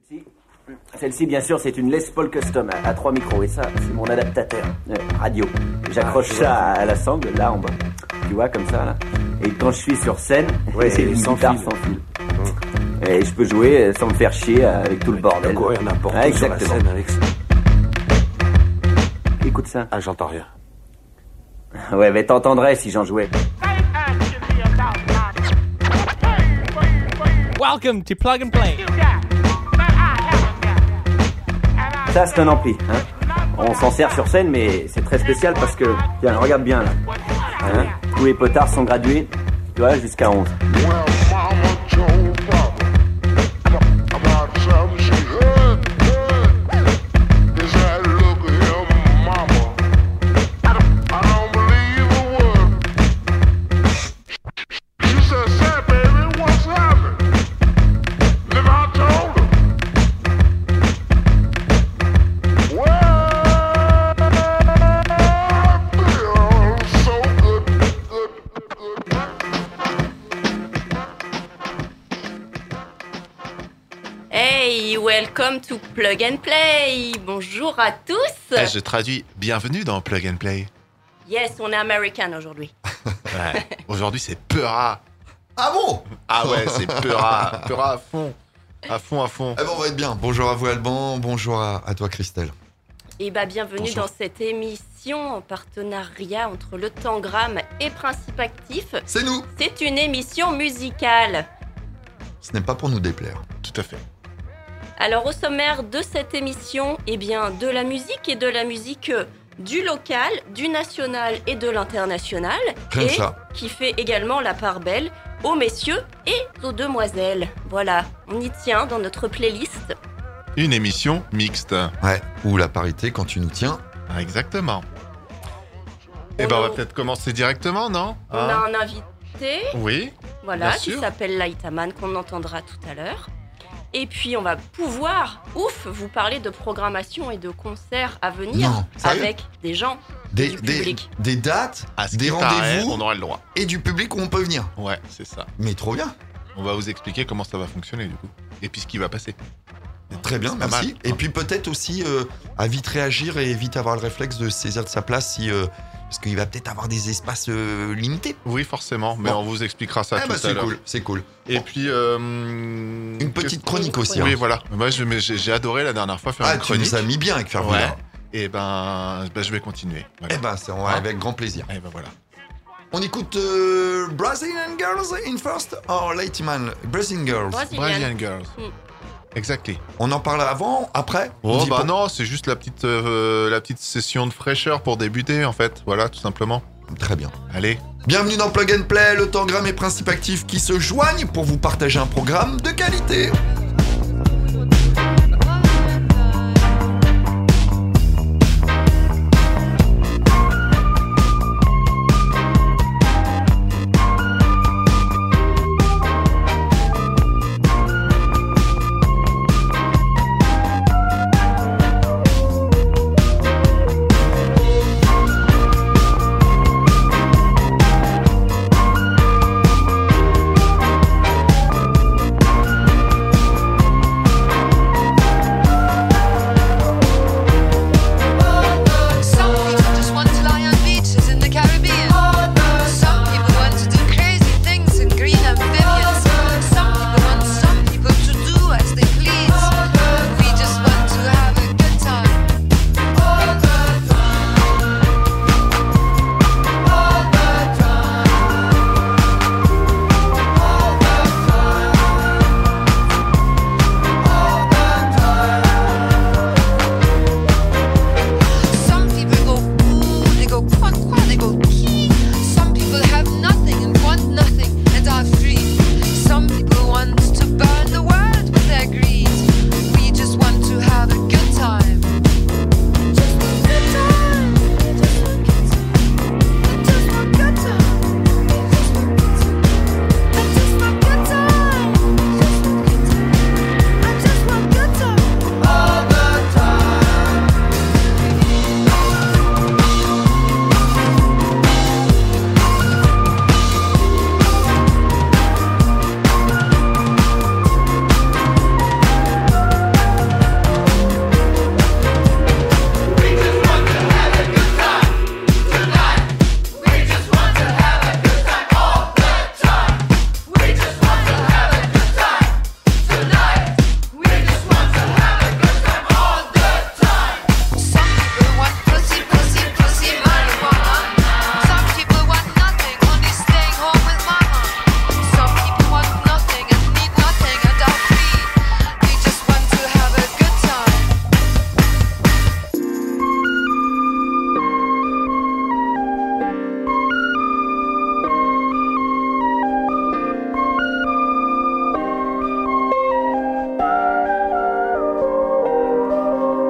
Celle-ci, bien sûr, c'est une Les Paul Custom à 3 micros. Et ça, c'est mon adaptateur radio. J'accroche ça à la sangle, là, en bas. Tu vois, comme ça, là. Et quand je suis sur scène, c'est une guitare sans fil. Et je peux jouer sans me faire chier avec tout le bordel. Courir n'importe où sur la scène avec ça. Écoute ça. Ah, j'entends rien. Ouais, mais t'entendrais si j'en jouais. Welcome to Plug and Play. Ça, c'est un ampli. On s'en sert sur scène, mais c'est très spécial parce que... Tiens, regarde bien, là. Tous les potards sont gradués, tu vois, jusqu'à 11. Welcome to Plug and Play. Bonjour à tous. Je traduis bienvenue dans Plug and Play. Yes, on est américain aujourd'hui. Ouais. Aujourd'hui, c'est Peura. Ah bon? Ah ouais, c'est Peura. Peura à fond. À fond, à fond. Eh ben, on va être bien. Bonjour à vous, Alban. Bonjour à toi, Christelle. Et bienvenue Bonjour. dans cette émission en partenariat entre le Tangram et Principe Actif. C'est nous. C'est une émission musicale. Ce n'est pas pour nous déplaire. Tout à fait. Alors au sommaire de cette émission, de la musique et de la musique du local, du national et de l'international. Rien que et ça. Qui fait également la part belle aux messieurs et aux demoiselles. Voilà, on y tient dans notre playlist. Une émission mixte. Ouais, ou la parité quand tu nous tiens. Ah, exactement. Eh ben, on va peut-être commencer directement, non? On a un invité, Oui. voilà, bien qui sûr. s'appelle Lightaman, qu'on entendra tout à l'heure. Et puis on va pouvoir, vous parler de programmation et de concerts à venir Non, sérieux? avec des gens du public. Des dates, À ce des qui paraît, rendez-vous on aura le droit. et du public où on peut venir. Ouais, c'est ça. Mais trop bien. On va vous expliquer comment ça va fonctionner, du coup. Et puis ce qui va passer. Très bien, C'est pas merci. mal. Et puis peut-être aussi à vite réagir et vite avoir le réflexe de saisir de sa place si... parce qu'il va peut-être avoir des espaces limités. Oui, forcément. Mais Bon. on vous expliquera ça Ah tout bah à c'est l'heure. cool, c'est cool. Et puis... Une petite chronique aussi. Oui, hein. voilà. Moi, j'ai adoré la dernière fois faire Ah, une tu chronique. nous as mis bien avec faire Ouais. Villa. Et ben, je vais continuer. Voilà. Eh ben, c'est avec grand plaisir. Et ben voilà. On écoute Brazilian Girls in first or Lightaman? Brazilian Girls. Brazilian Girls. Exactly. On en parle avant, après? On Oh dit bah pas- non, c'est juste la petite session de fraîcheur pour débuter en fait. Voilà, tout simplement. Très bien. Allez. Bienvenue dans Plug and Play, le Tangram et Principe Actif qui se joignent pour vous partager un programme de qualité.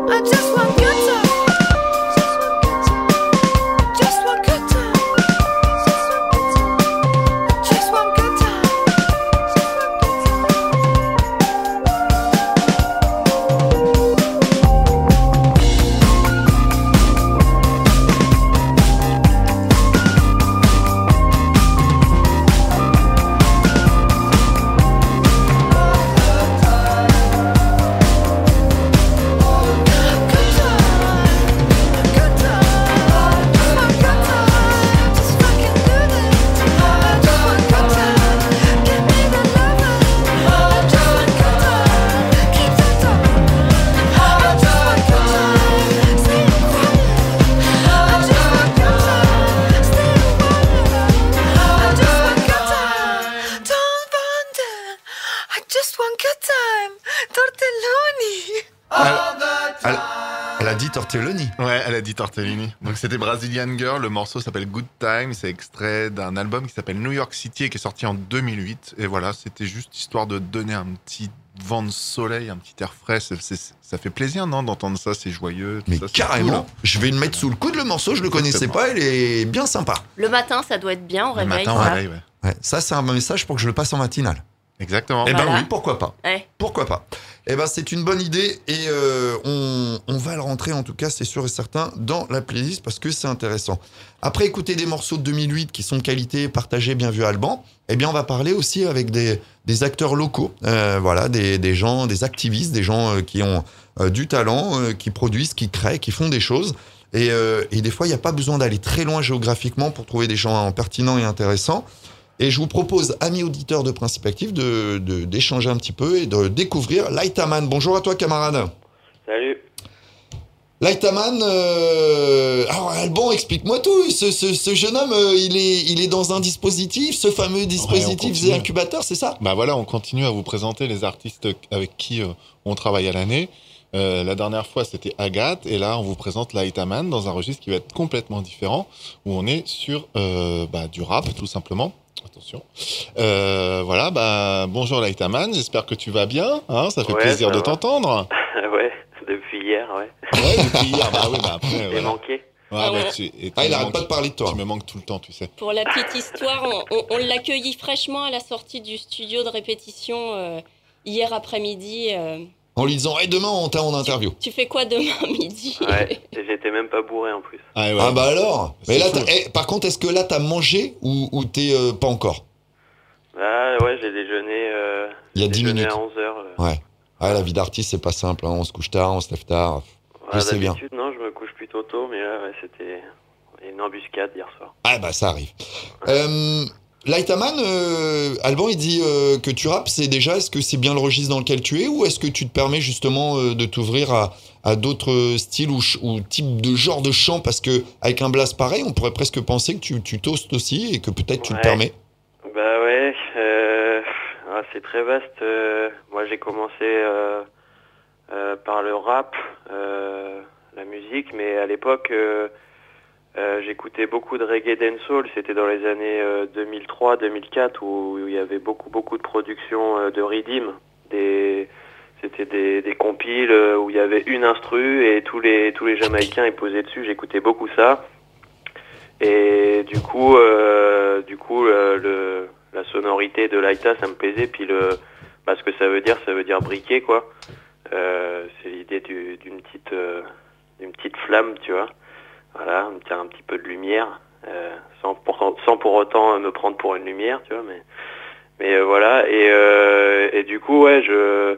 Elle a dit Tortelloni. Ouais, elle a dit Tortellini. Donc c'était Brazilian Girl, le morceau s'appelle Good Time, c'est extrait d'un album qui s'appelle New York City et qui est sorti en 2008. Et voilà, c'était juste histoire de donner un petit vent de soleil, un petit air frais. Ça fait plaisir, non, d'entendre ça, c'est joyeux. Mais ça, c'est carrément, cool. je vais le mettre sous le coude le morceau, je le connaissais Exactement. pas, il est bien sympa. Le matin, ça doit être bien au Le réveil. matin, ça. ouais. Ouais, ça c'est un message pour que je le passe en matinale. Exactement. Eh ben Voilà. oui, pourquoi pas. Ouais. Pourquoi pas. Eh ben c'est une bonne idée et on va le rentrer en tout cas, c'est sûr et certain, dans la playlist parce que c'est intéressant. Après écouter des morceaux de 2008 qui sont de qualité, partagés, bien vus Alban, eh bien on va parler aussi avec des acteurs locaux, voilà, des gens, des activistes, des gens qui ont du talent, qui produisent, qui créent, qui font des choses. Et des fois, il n'y a pas besoin d'aller très loin géographiquement pour trouver des gens pertinents et intéressants. Et je vous propose, amis auditeurs de Principe Actif, d'échanger un petit peu et de découvrir Lightaman. Bonjour à toi, camarade. Salut. Lightaman, alors Alban, explique-moi tout. Ce jeune homme, il est dans un dispositif, ce fameux dispositif continue. incubateur, c'est ça ? Bah voilà, on continue à vous présenter les artistes avec qui on travaille à l'année. La dernière fois, c'était Agathe, et là, on vous présente Lightaman dans un registre qui va être complètement différent, où on est sur du rap, tout simplement. Attention. Voilà, bonjour Lightaman, j'espère que tu vas bien. Hein, ça fait plaisir ça de va. t'entendre. Ouais, depuis hier, ouais. Ouais, depuis hier, après. J'ai Voilà. manqué. Ouais, Ah ouais. Il arrête pas de parler de toi. Tu me manques tout le temps, tu sais. Pour la petite histoire, on l'accueillit fraîchement à la sortie du studio de répétition hier après-midi. En lui disant, demain, on t'a en interview. Tu fais quoi demain midi? Ouais, et j'étais même pas bourré en plus. Ah, ouais. Ah bah alors. C'est Mais là, fou. par contre, est-ce que là, t'as mangé ou t'es pas encore ? Ah ouais, j'ai déjeuné, Il y a 10 déjeuné minutes. à 11h. Ouais. Ah, la vie d'artiste, c'est pas simple. Hein. On se couche tard, on se lève tard. Je sais bien. D'habitude, non, je me couche plutôt tôt, mais là, ouais, c'était une embuscade hier soir. Ah bah ça arrive. Lightaman, Alban, il dit que tu rappes, est-ce que c'est bien le registre dans lequel tu es ou est-ce que tu te permets justement de t'ouvrir à d'autres styles ou types de genres de chants parce que avec un blast pareil, on pourrait presque penser que tu toastes aussi et que peut-être tu te Ouais. permets. Bah ouais, c'est très vaste. Moi, j'ai commencé par le rap, la musique, mais à l'époque, j'écoutais beaucoup de reggae dancehall. C'était dans les années 2003-2004 où il y avait beaucoup de productions de Riddim. C'était des compiles où il y avait une instru et tous les Jamaïcains ils posaient dessus. J'écoutais beaucoup ça. Et du coup, la sonorité de Laïta, ça me plaisait. Puis ce que ça veut dire briquet, quoi. C'est l'idée d'une petite flamme, tu vois. Voilà, un petit peu de lumière, sans pour autant me prendre pour une lumière, tu vois. Mais voilà. Et du coup, ouais, je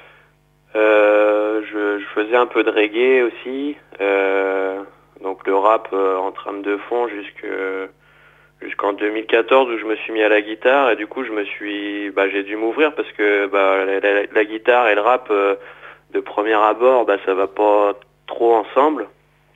faisais un peu de reggae aussi. Donc le rap en trame de fond jusqu'en 2014 où je me suis mis à la guitare et du coup j'ai dû m'ouvrir parce que la guitare et le rap de premier abord ça va pas trop ensemble.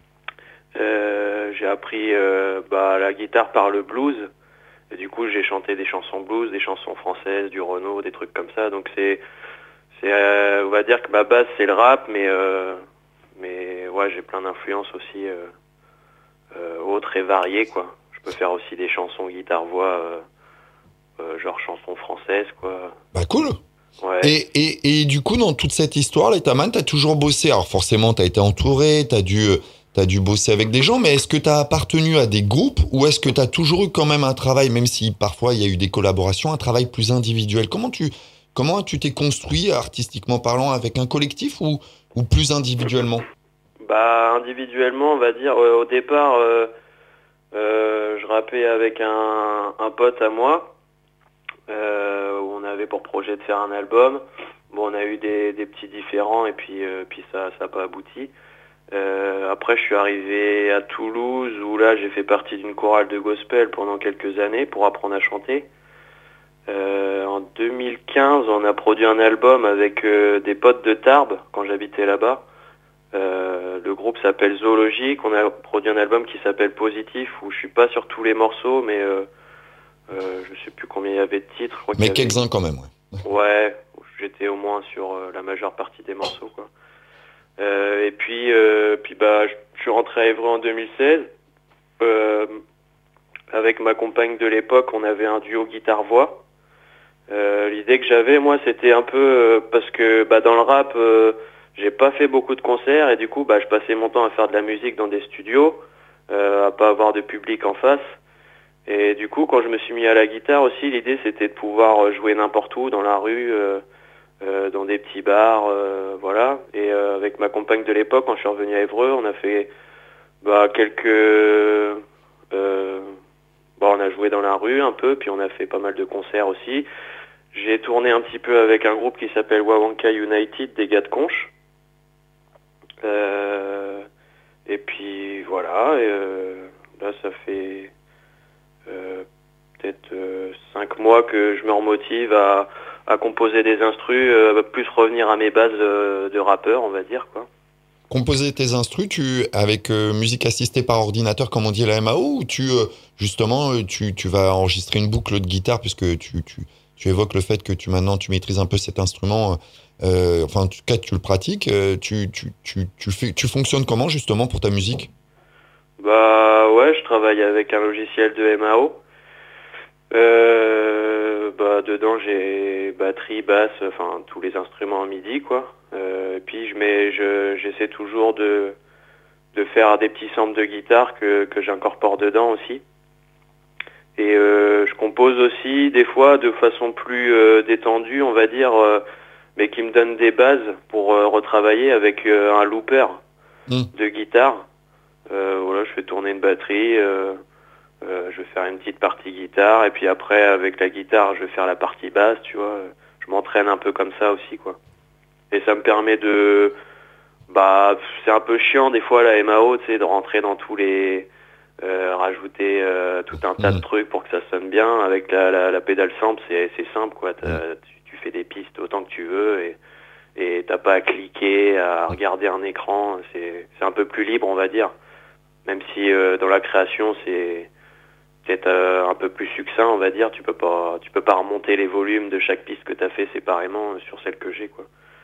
J'ai appris la guitare par le blues et du coup j'ai chanté des chansons blues, des chansons françaises, du Renaud, des trucs comme ça. Donc c'est on va dire que ma base c'est le rap, mais ouais, j'ai plein d'influences aussi autres et variées, quoi. Je peux faire aussi des chansons guitare-voix, genre chansons françaises, quoi. Bah cool. Ouais. Et du coup, dans toute cette histoire, Lightaman, t'as toujours bossé. Alors forcément, t'as été entouré, t'as dû bosser avec des gens, mais est-ce que t'as appartenu à des groupes ou est-ce que t'as toujours eu quand même un travail, même si parfois il y a eu des collaborations, un travail plus individuel? Comment tu t'es construit artistiquement parlant, avec un collectif ou plus individuellement? Bah, individuellement, on va dire, au départ, je rappais avec un pote à moi, où on avait pour projet de faire un album. Bon, on a eu des petits différends et puis ça n'a pas abouti. Après, je suis arrivé à Toulouse où là, j'ai fait partie d'une chorale de gospel pendant quelques années pour apprendre à chanter. En 2015, on a produit un album avec des potes de Tarbes quand j'habitais là-bas. Le groupe s'appelle Zoologique. On a produit un album qui s'appelle Positif où je suis pas sur tous les morceaux, mais je sais plus combien il y avait de titres. Je crois Mais qu'il y avait... quelques-uns quand même, ouais. Ouais, j'étais au moins sur la majeure partie des morceaux, quoi. Et puis bah, je suis rentré à Évreux en 2016. Avec ma compagne de l'époque, on avait un duo guitare-voix. L'idée que j'avais, moi, c'était un peu parce que bah, dans le rap, j'ai pas fait beaucoup de concerts et du coup, bah, je passais mon temps à faire de la musique dans des studios, à pas avoir de public en face. Et du coup, quand je me suis mis à la guitare aussi, l'idée c'était de pouvoir jouer n'importe où, dans la rue, dans des petits bars, voilà. Et avec ma compagne de l'époque, quand je suis revenu à Évreux, on a fait bah, on a joué dans la rue un peu, puis on a fait pas mal de concerts aussi. J'ai tourné un petit peu avec un groupe qui s'appelle Wawanka United, des gars de Conches. Et puis voilà, là ça fait peut-être 5 mois que je me remotive à composer des instrus, plus revenir à mes bases de rappeur, on va dire, quoi. Composer tes instrus, avec musique assistée par ordinateur, comme on dit à la MAO, ou justement, tu vas enregistrer une boucle de guitare, puisque tu évoques le fait que maintenant tu maîtrises un peu cet instrument, enfin en tout cas tu le pratiques, tu fonctionnes comment justement pour ta musique? Bah ouais, je travaille avec un logiciel de MAO. Bah dedans j'ai batterie, basse, enfin tous les instruments en MIDI, quoi. Et puis j'essaie toujours de faire des petits samples de guitare que j'incorpore dedans aussi. Et je compose aussi des fois de façon plus détendue, on va dire, mais qui me donne des bases pour retravailler avec un looper de guitare. Voilà, je fais tourner une batterie, je vais faire une petite partie guitare, et puis après avec la guitare je vais faire la partie basse, tu vois. Je m'entraîne un peu comme ça aussi, quoi. Et ça me permet de... Bah, c'est un peu chiant des fois la MAO, tu sais, de rentrer dans tous les... rajouter tout un tas de trucs pour que ça sonne bien. Avec la pédale sample, c'est simple, quoi. Tu fais des pistes autant que tu veux et t'as pas à cliquer, à regarder un écran. C'est un peu plus libre, on va dire. Même si dans la création, c'est peut-être un peu plus succinct, on va dire. Tu peux pas remonter les volumes de chaque piste que t'as fait séparément sur celle que j'ai, quoi.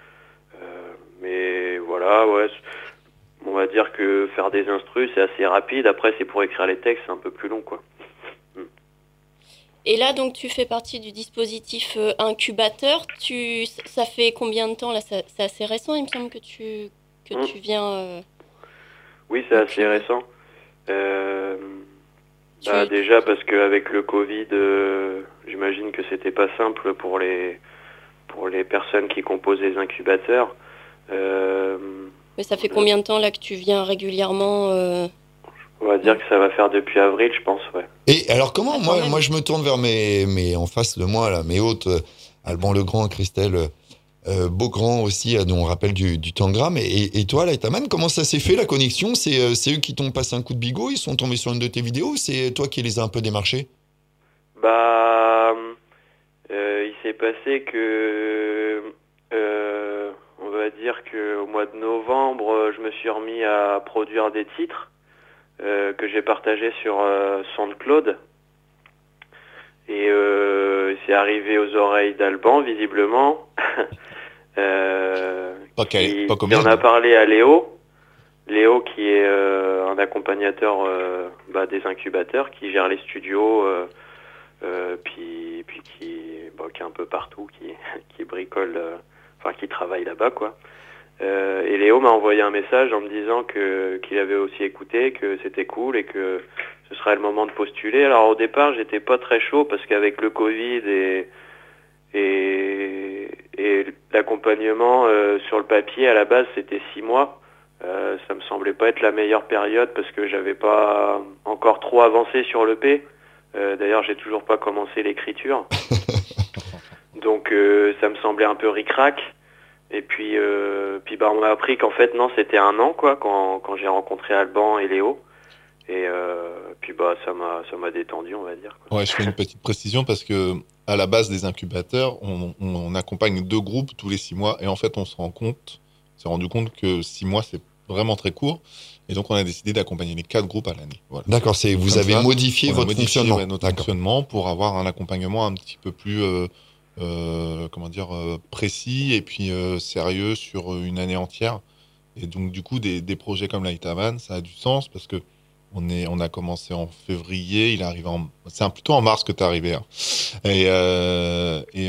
Mais voilà, ouais, on va dire que faire des instrus, c'est assez rapide. Après, c'est pour écrire les textes, c'est un peu plus long, quoi. Et là, donc, tu fais partie du dispositif incubateur. Ça fait combien de temps, là? C'est assez récent, il me semble que tu viens... Oui, c'est assez récent. Déjà, parce qu'avec le Covid, j'imagine que c'était pas simple pour les personnes qui composent les incubateurs. Mais ça fait combien de temps là que tu viens régulièrement On va dire que ça va faire depuis avril, je pense, ouais. Et alors comment, moi je me tourne vers mes en face de moi, là, mes hôtes, Alban Legrand, Christelle Beaugrand aussi, dont on rappelle du Tangram. Et toi, Lightaman, comment ça s'est fait la connexion? C'est eux qui t'ont passé un coup de bigot, ils sont tombés sur une de tes vidéos, c'est toi qui les as un peu démarchés? Il s'est passé que... on va dire qu'au mois de novembre, je me suis remis à produire des titres que j'ai partagés sur SoundCloud. Et c'est arrivé aux oreilles d'Alban, visiblement. Il en a parlé à Léo. Léo qui est un accompagnateur des incubateurs, qui gère les studios puis qui est un peu partout, qui bricole, qui travaille là-bas, quoi. Et Léo m'a envoyé un message en me disant qu'il avait aussi écouté, que c'était cool et que ce serait le moment de postuler. Alors au départ, j'étais pas très chaud parce qu'avec le Covid et l'accompagnement sur le papier, à la base, c'était 6 mois. Ça me semblait pas être la meilleure période parce que j'avais pas encore trop avancé sur l'EP. D'ailleurs, j'ai toujours pas commencé l'écriture. Donc ça me semblait un peu ric-rac. Et puis on m'a appris qu'en fait non, c'était 1 an quoi quand j'ai rencontré Alban et Léo. Et ça m'a détendu, on va dire, quoi. Ouais, je fais une petite précision parce que à la base des incubateurs, on accompagne 2 groupes tous les 6 mois et en fait on s'est rendu compte que 6 mois c'est vraiment très court et donc on a décidé d'accompagner les 4 groupes à l'année. Voilà. D'accord, vous avez modifié votre fonctionnement. Notre fonctionnement pour avoir un accompagnement un petit peu plus précis et puis sérieux sur une année entière. Et donc du coup des projets comme l'Aitaman, ça a du sens parce que on a commencé en février, il est arrivé c'est plutôt en mars que t'es arrivé, hein. Et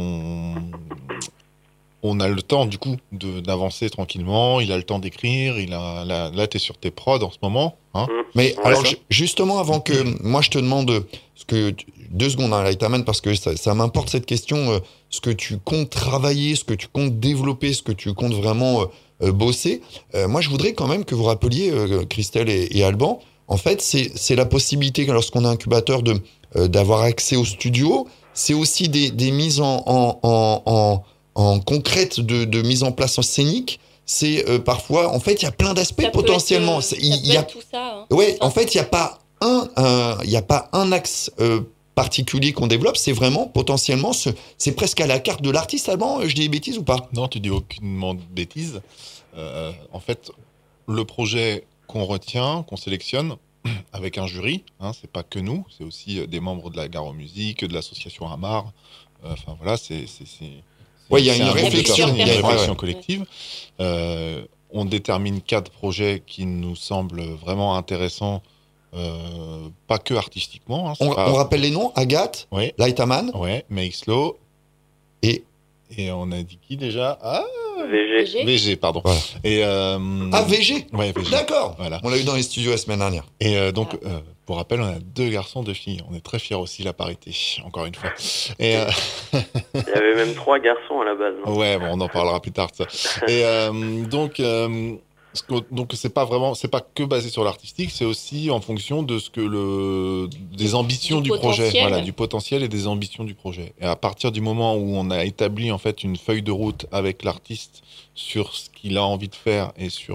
on a le temps du coup d'avancer tranquillement, il a le temps d'écrire, là t'es sur tes prods en ce moment, hein. Mais alors justement avant que moi je te demande 2 secondes à l'Aitaman parce que ça m'importe cette question, ce que tu comptes travailler, ce que tu comptes développer, ce que tu comptes vraiment bosser. Moi je voudrais quand même que vous rappeliez Christelle et Alban, en fait c'est la possibilité lorsqu'on a un incubateur d'avoir accès au studio, c'est aussi des mises en concrète de mise en place en scénique. C'est parfois, en fait, il y a plein d'aspects potentiellement. Il y a tout ça. Hein. Ouais, en fait, il y a pas un axe particulier qu'on développe. C'est vraiment potentiellement, c'est presque à la carte de l'artiste. Alban, je dis des bêtises ou pas? Non, tu dis aucunement de bêtises. En fait, le projet qu'on retient, qu'on sélectionne avec un jury, hein, c'est pas que nous, c'est aussi des membres de la Gare aux Musiques, de l'association Amar. Enfin voilà, il y a une réflexion collective. On détermine 4 projets qui nous semblent vraiment intéressants, pas que artistiquement. Hein, on rappelle les noms, Agathe, ouais. L'Aitaman, ouais, Make Slow, et on a dit qui déjà? VG, pardon. Voilà. Et VG. Ouais, VG. D'accord. Voilà. On l'a eu dans les studios la semaine dernière. Et donc, pour rappel, on a 2 garçons, 2 filles. On est très fiers aussi, la parité, encore une fois. Et il y avait même 3 garçons à la base. Non ouais, bon, on en parlera plus tard de ça. Et donc c'est pas que basé sur l'artistique, c'est aussi en fonction de des ambitions du projet, voilà, du potentiel et des ambitions du projet. Et à partir du moment où on a établi en fait une feuille de route avec l'artiste sur ce qu'il a envie de faire et sur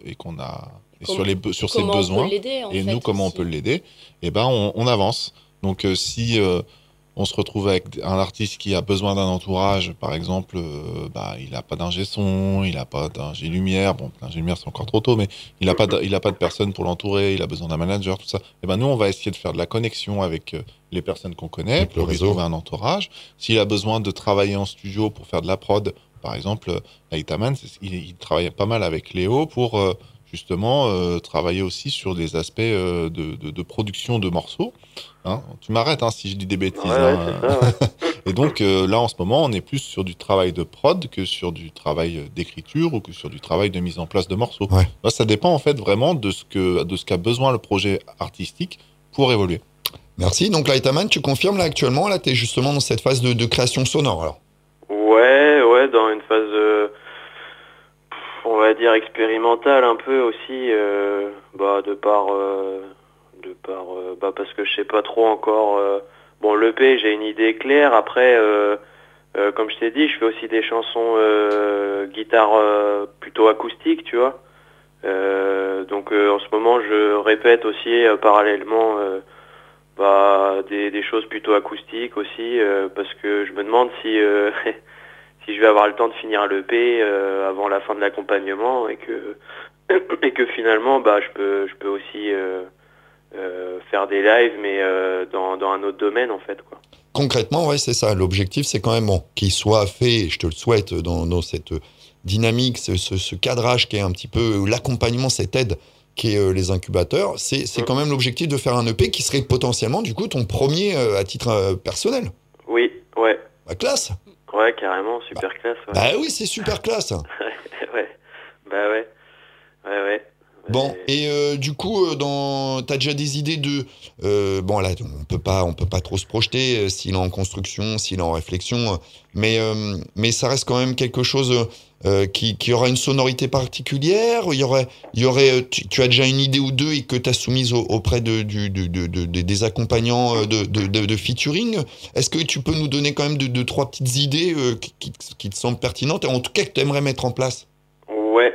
ses besoins et nous comment on peut l'aider, et ben on avance. Donc si on se retrouve avec un artiste qui a besoin d'un entourage, par exemple, il a pas d'ingé son, il a pas d'ingé lumière. Bon, l'ingé lumière c'est encore trop tôt, mais il a pas de personne pour l'entourer, il a besoin d'un manager, tout ça. Et ben nous on va essayer de faire de la connexion avec les personnes qu'on connaît pour lui trouver un entourage. S'il a besoin de travailler en studio pour faire de la prod, par exemple, l'Aitaman, il travaille pas mal avec Léo pour justement travailler aussi sur des aspects de production de morceaux. Hein, tu m'arrêtes si je dis des bêtises. Ouais, c'est ça, ouais. Et donc là en ce moment on est plus sur du travail de prod que sur du travail d'écriture ou que sur du travail de mise en place de morceaux. Ouais. Là, ça dépend en fait vraiment de ce qu'a besoin le projet artistique pour évoluer. Merci. Donc l'Aitaman, tu confirmes là actuellement, là tu es justement dans cette phase de création sonore alors? Ouais, dans une phase on va dire expérimentale un peu aussi, parce que je sais pas trop encore. L'EP, j'ai une idée claire. Après, comme je t'ai dit, je fais aussi des chansons guitare plutôt acoustique, tu vois. Donc en ce moment, je répète aussi parallèlement des choses plutôt acoustiques aussi, parce que je me demande si si je vais avoir le temps de finir l'EP avant la fin de l'accompagnement et que finalement je peux aussi faire des lives mais dans un autre domaine en fait quoi. Concrètement, ouais, c'est ça. L'objectif, c'est quand même qu'il soit fait, et je te le souhaite, dans cette dynamique, ce cadrage qui est un petit peu l'accompagnement, cette aide qui est les incubateurs, c'est quand même l'objectif de faire un EP qui serait potentiellement, du coup, ton premier à titre personnel. Oui, ouais. Bah, classe. Ouais, carrément, super classe. Ouais. Bah oui, c'est super classe. Ouais, bah ouais. Ouais. Bon, et du coup, t'as déjà des idées de... bon, là, on peut pas trop se projeter s'il est en construction, s'il est en réflexion, mais ça reste quand même quelque chose qui aura une sonorité particulière. Il y aurait tu as déjà une idée ou deux et que t'as soumise auprès des accompagnants de featuring. Est-ce que tu peux nous donner quand même deux, trois petites idées qui te semblent pertinentes et en tout cas que tu aimerais mettre en place? Ouais.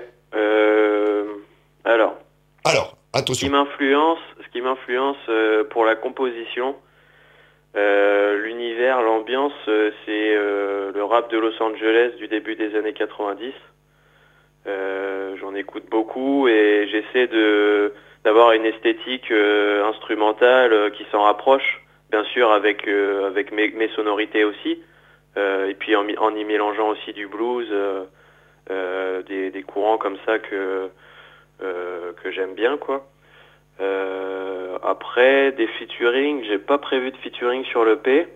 Alors, attention. Ce qui m'influence pour la composition, l'univers, l'ambiance, c'est le rap de Los Angeles du début des années 90. J'en écoute beaucoup et j'essaie d'avoir une esthétique instrumentale qui s'en rapproche, bien sûr avec mes sonorités aussi, et puis en y mélangeant aussi du blues, des courants comme ça que j'aime bien, quoi. Après, des featuring, j'ai pas prévu de featuring sur l'EP.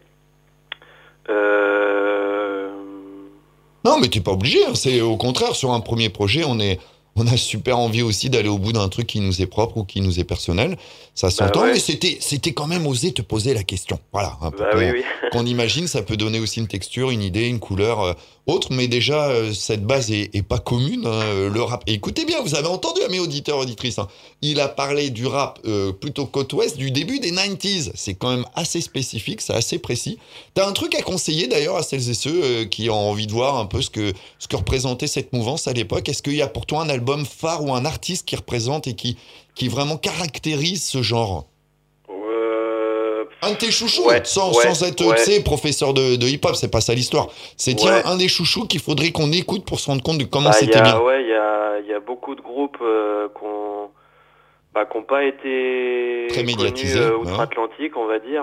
Non, mais t'es pas obligé, hein. C'est au contraire, sur un premier projet, on a super envie aussi d'aller au bout d'un truc qui nous est propre ou qui nous est personnel. Ça s'entend, mais c'était quand même oser te poser la question. Voilà, hein, pour oui. qu'on imagine, ça peut donner aussi une texture, une idée, une couleur autre, mais déjà, cette base est pas commune, hein, le rap. Et écoutez bien, vous avez entendu, mes auditeurs, auditrices, hein, il a parlé du rap plutôt côte ouest du début des 90s. C'est quand même assez spécifique, c'est assez précis. T'as un truc à conseiller d'ailleurs à celles et ceux qui ont envie de voir un peu ce que représentait cette mouvance à l'époque. Est-ce qu'il y a pour toi un album phare ou un artiste qui représente et qui vraiment caractérise ce genre? Un de tes chouchous, sans être, tu sais, professeur de hip-hop, c'est pas ça l'histoire. C'est tiens, un des chouchous qu'il faudrait qu'on écoute pour se rendre compte de comment c'était bien. Ouais, il y a beaucoup de groupes qui n'ont pas été très médiatisés, outre-Atlantique, on va dire.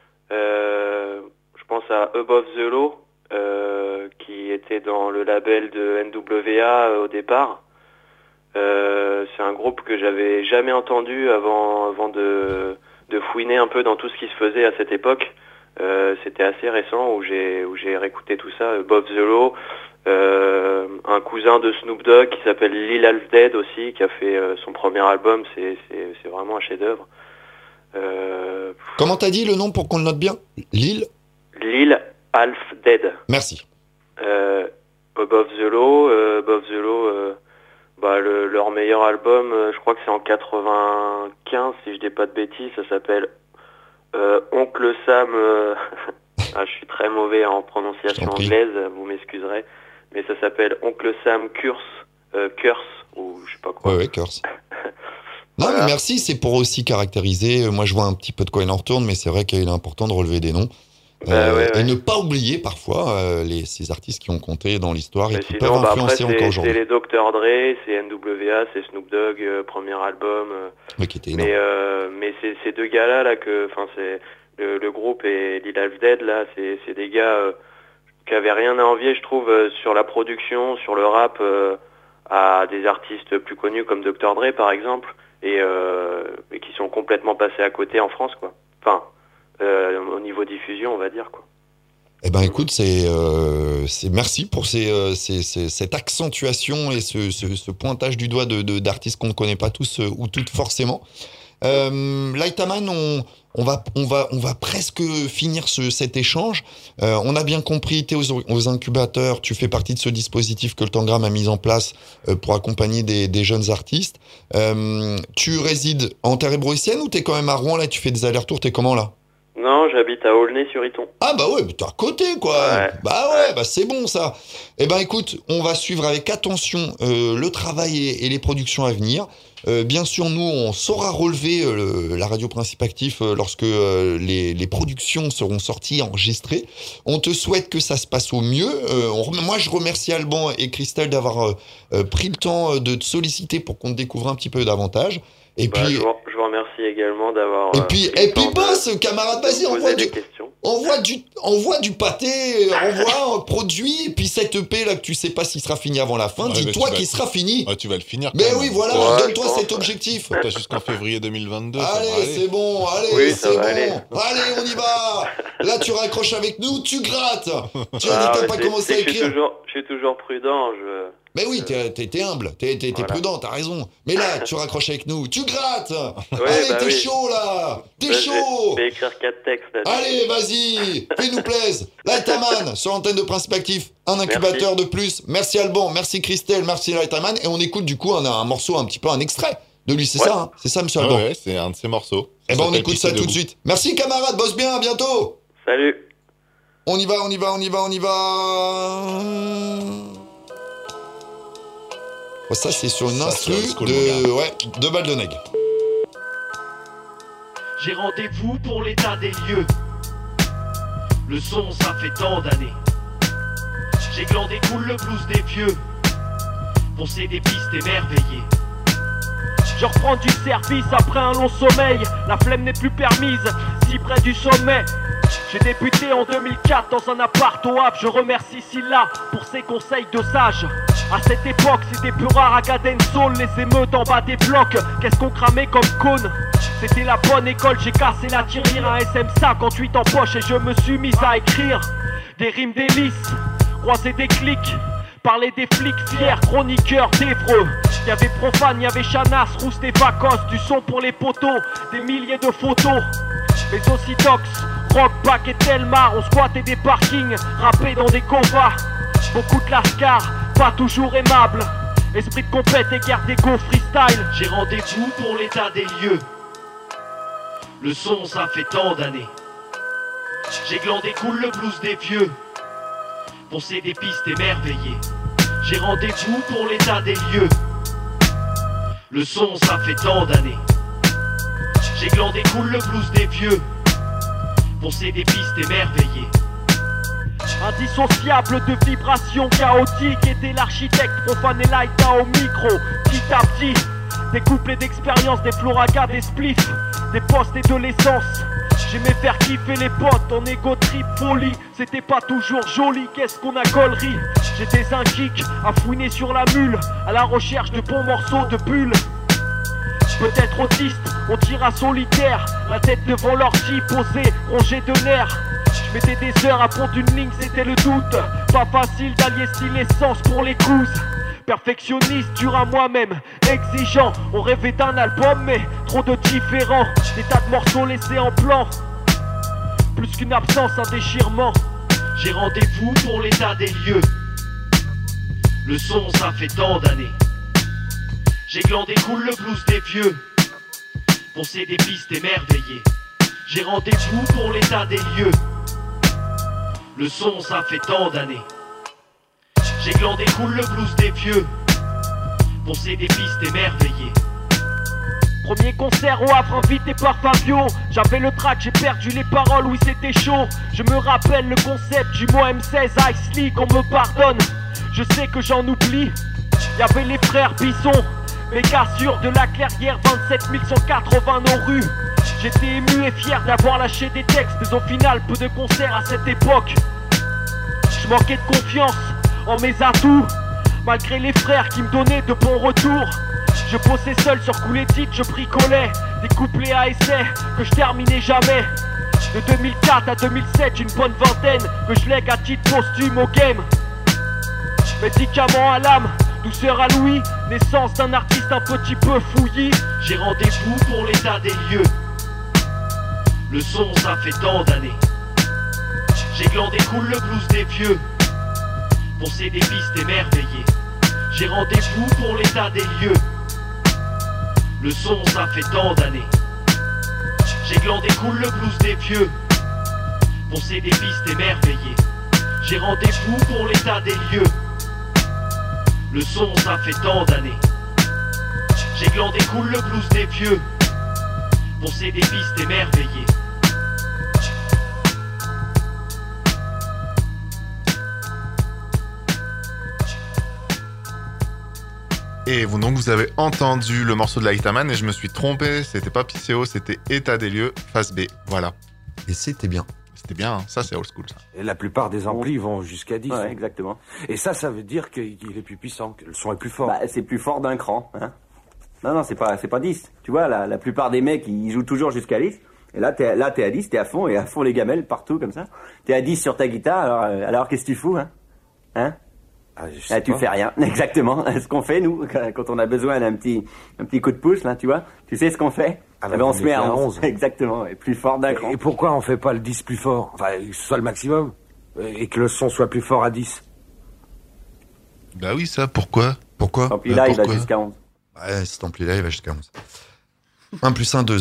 Je pense à Above the Law, qui était dans le label de NWA au départ. C'est un groupe que j'avais jamais entendu avant de fouiner un peu dans tout ce qui se faisait à cette époque. C'était assez récent où j'ai réécouté tout ça. Above the Law, un cousin de Snoop Dogg qui s'appelle Lil Half Dead aussi, qui a fait son premier album. C'est vraiment un chef-d'œuvre. Comment t'as dit le nom pour qu'on le note bien? Lil Half Dead. Merci. Above the Law, leur meilleur album, je crois que c'est en 95, si je dis pas de bêtises, ça s'appelle Oncle Sam. Je suis très mauvais en prononciation anglaise, vous m'excuserez, mais ça s'appelle Oncle Sam Curse, ou je sais pas quoi. Ouais, Curse. Non, voilà. Mais merci, c'est pour aussi caractériser. Moi, je vois un petit peu de quoi il en retourne, mais c'est vrai qu'il est important de relever des noms. Et ne pas oublier parfois ces artistes qui ont compté dans l'histoire et qui peuvent influencer encore aujourd'hui. C'est les Dr. Dre, c'est NWA, c'est Snoop Dogg, premier album. Qui était énorme. Mais ces deux gars-là, c'est le groupe et Lil Half Dead, là, c'est des gars qui avaient rien à envier, je trouve, sur la production, sur le rap, à des artistes plus connus comme Dr. Dre, par exemple, et qui sont complètement passés à côté en France, quoi. Enfin... au niveau diffusion, on va dire, quoi. Eh ben, écoute, c'est merci pour cette accentuation et ce pointage du doigt d'artistes qu'on ne connaît pas tous ou toutes forcément. Lightaman, on va presque finir cet échange. On a bien compris, tu es aux incubateurs, tu fais partie de ce dispositif que le Tangram a mis en place pour accompagner des jeunes artistes. Tu résides en terre hébroïcienne ou tu es quand même à Rouen, là, tu fais des allers-retours, tu es comment, là? Non, j'habite à Aulnay-sur-Iton. Ah bah ouais, t'es à côté, quoi. Ouais. Bah c'est bon, ça. Eh ben écoute, on va suivre avec attention le travail et les productions à venir. Bien sûr, nous, on saura relever la Radio Principe Actif lorsque les productions seront sorties, enregistrées. On te souhaite que ça se passe au mieux. Moi, je remercie Alban et Christelle d'avoir pris le temps de te solliciter pour qu'on te découvre un petit peu davantage. Et puis, je vous remercie également d'avoir. Et puis boss, camarade, vas-y, Envoie du pâté, envoie un produit, et puis cette EP là que tu sais pas s'il sera fini avant la fin, dis-toi qu'il sera fini. Tu vas le finir. Mais oui, voilà, donne-toi cet objectif. T'as jusqu'en février 2022. Allez, c'est bon, allez, c'est bon. Allez, on y va. Là, tu raccroches avec nous, tu grattes. Tu n'as pas commencé à écrire. Je suis toujours prudent. Mais oui, t'es humble, t'es prudent, t'as raison. Mais là, tu raccroches avec nous, tu grattes. Allez, t'es chaud là. T'es chaud. Je vais écrire 4 textes. Allez, vas-y, fais-nous plaisir. Lightaman, sur l'antenne de Principe Actif, un incubateur de plus. Merci Alban, merci Christelle, merci Lightaman. Et on écoute du coup un morceau, un petit peu un extrait de lui, c'est ça, hein, c'est ça, monsieur Alban. Ouais, c'est un de ses morceaux. Eh ben, on écoute ça tout de suite. Merci camarade, bosse bien, à bientôt. Salut. On y va. Ça, c'est sur une instru de Baldoneg. J'ai rendez-vous pour l'état des lieux. Le son, ça fait tant d'années. J'ai glandé cool le blues des vieux. Poncer des pistes émerveillées. Je reprends du service après un long sommeil. La flemme n'est plus permise, si près du sommet. J'ai débuté en 2004 dans un appart au Havre. Je remercie Silla pour ses conseils de sage. À cette époque, c'était plus rare à Garden Soul. Les émeutes en bas des blocs, qu'est-ce qu'on cramait comme cône. C'était la bonne école, j'ai cassé la tirelire. Un SM58 en poche et je me suis mis à écrire des rimes délices, croiser des clics, parler des flics fiers, chroniqueurs d'Évreux. Y'avait Profane, y'avait Chanas, Rouste et Vacos. Du son pour les poteaux, des milliers de photos. Mais aussi Tox, Rock, Back et Telmar. On squattait des parkings, rappait dans des covas. Beaucoup de lascars, pas toujours aimables. Esprit de compète et guerre d'égo freestyle. J'ai rendez-vous pour l'état des lieux. Le son, ça fait tant d'années. J'ai glandé cool le blues des vieux. Poncer des pistes émerveillées. J'ai rendez-vous pour l'état des lieux. Le son, ça fait tant d'années. J'ai glandé cool le blues des vieux. Poncer des pistes émerveillées. Indissociable de vibrations chaotiques, était l'architecte Profane et Laïta au micro. Petit à petit, des couplets d'expérience, des floragas, des spliffs, des postes et de l'essence. J'aimais faire kiffer les potes en égo trip folie. C'était pas toujours joli, qu'est-ce qu'on a gaulerie. J'étais un geek à fouiner sur la mule, à la recherche de bons morceaux de bulles. Peut-être autiste, on tire à solitaire, la tête devant l'ortie posée, rongée de nerfs. Je mettais des heures à pondre une ligne, c'était le doute. Pas facile d'allier style et sens pour les couses. Perfectionniste, dur à moi-même, exigeant. On rêvait d'un album mais trop de différents. Des tas de morceaux laissés en plan. Plus qu'une absence, un déchirement. J'ai rendez-vous pour l'état des lieux. Le son, ça fait tant d'années. J'ai glandé cool le blues des vieux. Poncer des pistes émerveillées. J'ai rendez-vous pour l'état des lieux. Le son, ça fait tant d'années. J'ai glandé cool le blues des vieux. Poncer des pistes émerveillées. Premier concert au Havre invité par Fabio. J'avais le track, j'ai perdu les paroles, oui c'était chaud. Je me rappelle le concept du mot M16 Ice Lee, qu'on me pardonne. Je sais que j'en oublie. Y'avait les frères Bisson, méga sûr de la Clairière, 27 180 nos rues. J'étais ému et fier d'avoir lâché des textes, mais au final peu de concerts à cette époque. Je manquais de confiance en mes atouts, malgré les frères qui me donnaient de bons retours. Je bossais seul sur coups titres, je bricolais des couplets à essai que je terminais jamais. De 2004 à 2007, une bonne vingtaine que je lègue à titre posthume au game. Médicament à l'âme, douceur à l'ouïe, naissance d'un artiste un petit peu fouillis. J'ai rendez-vous pour l'état des lieux. Le son, ça fait tant d'années. J'ai glandé cool le blues des vieux. Poncer des pistes émerveillées. J'ai rendez-vous pour l'état des lieux. Le son, ça fait tant d'années. J'ai glandé cool le blues des vieux. Poncer des pistes émerveillées. J'ai rendez-vous pour l'état des lieux. Le son, ça fait tant d'années. J'ai glandé cool le blues des vieux. Poncer des pistes émerveillées. Et vous avez entendu le morceau de Lightaman et je me suis trompé, c'était pas Picéo, c'était État des lieux, face B, voilà. Et c'était bien. C'était bien, hein. Ça c'est old school ça. Et la plupart des amplis vont jusqu'à 10. Ouais, exactement. Et ça veut dire qu'il est plus puissant, que le son est plus fort. Bah, c'est plus fort d'un cran, hein. Non, c'est pas 10. Tu vois, la plupart des mecs, ils jouent toujours jusqu'à 10. Et là, t'es à 10, t'es à fond, et à fond les gamelles, partout, comme ça. T'es à 10 sur ta guitare, alors qu'est-ce que tu fous, hein? Tu fais rien, exactement. Ce qu'on fait, nous, quand on a besoin d'un petit coup de pouce, là, tu vois, tu sais ce qu'on fait? On se met à 11. Exactement, et plus fort d'un cran. Et pourquoi on fait pas le 10 plus fort? Enfin, que ce soit le maximum, et que le son soit plus fort à 10. Bah oui, ça, pourquoi? Tant pis, là, il va jusqu'à 11. Ouais, cet ampli-là, il va jusqu'à 11. 1 plus 1, 2.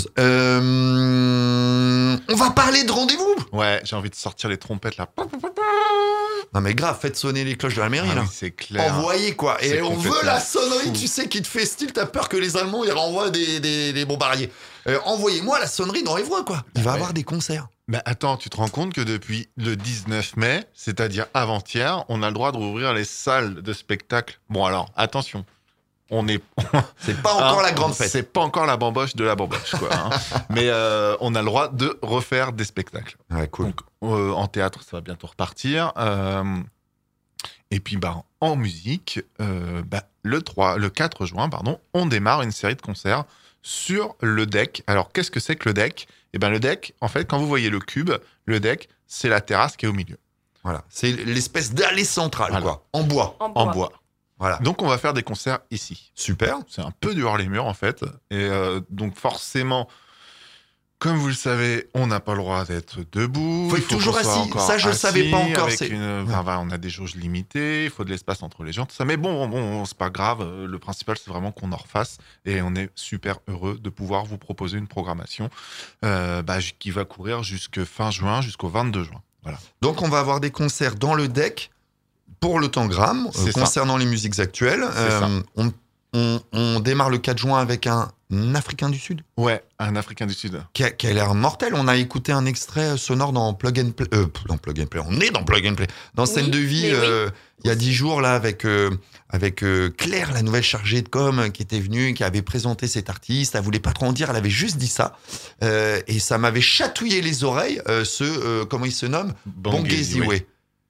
On va parler de rendez-vous. Ouais, j'ai envie de sortir les trompettes, là. Non mais grave, faites sonner les cloches de la mairie, là. Oui, c'est clair. Envoyez, quoi. Et C'est on veut complètement la sonnerie, fou. tu sais, qui te fait style, t'as peur que les Allemands, ils renvoient des bombardiers. Envoyez-moi la sonnerie dans Évreux, quoi. Il va y avoir des concerts. Mais attends, tu te rends compte que depuis le 19 mai, c'est-à-dire avant-hier, on a le droit de rouvrir les salles de spectacle. Bon alors, attention. C'est pas encore la grande fête. C'est pas encore la bamboche de la bamboche, quoi. Hein. Mais on a le droit de refaire des spectacles. Ouais, cool. Donc, en théâtre, ça va bientôt repartir. Et puis, en musique, le 4 juin, on démarre une série de concerts sur le deck. Alors, qu'est-ce que c'est que le deck? Eh ben, le deck, en fait, quand vous voyez le cube, le deck, c'est la terrasse qui est au milieu. Voilà. C'est l'espèce d'allée centrale, Voilà. quoi. En bois. En bois. Voilà. Donc, on va faire des concerts ici. Super. C'est un peu du hors les murs, en fait. Et donc, forcément, comme vous le savez, on n'a pas le droit d'être debout. Faut être toujours qu'on soit assis. encore Ça, je le savais pas encore. Avec on a des jauges limitées, il faut de l'espace entre les gens, tout ça. Mais bon, c'est pas grave. Le principal, c'est vraiment qu'on en refasse. Et on est super heureux de pouvoir vous proposer une programmation qui va courir jusqu'à fin juin, jusqu'au 22 juin. Voilà. Donc, on va avoir des concerts dans le deck pour le Tangram, concernant les musiques actuelles. On démarre le 4 juin avec un Africain du Sud. Ouais, un Africain du Sud. Qui a l'air mortel. On a écouté un extrait sonore dans Plug and Play. Dans Plug and Play. On est dans Plug and Play. Dans Scène de Vie, il y a 10 jours, là, avec Claire, la nouvelle chargée de com, qui était venue, qui avait présenté cet artiste. Elle voulait pas trop en dire. Elle avait juste dit ça. Et ça m'avait chatouillé les oreilles. Comment il se nomme? Bongeziwe.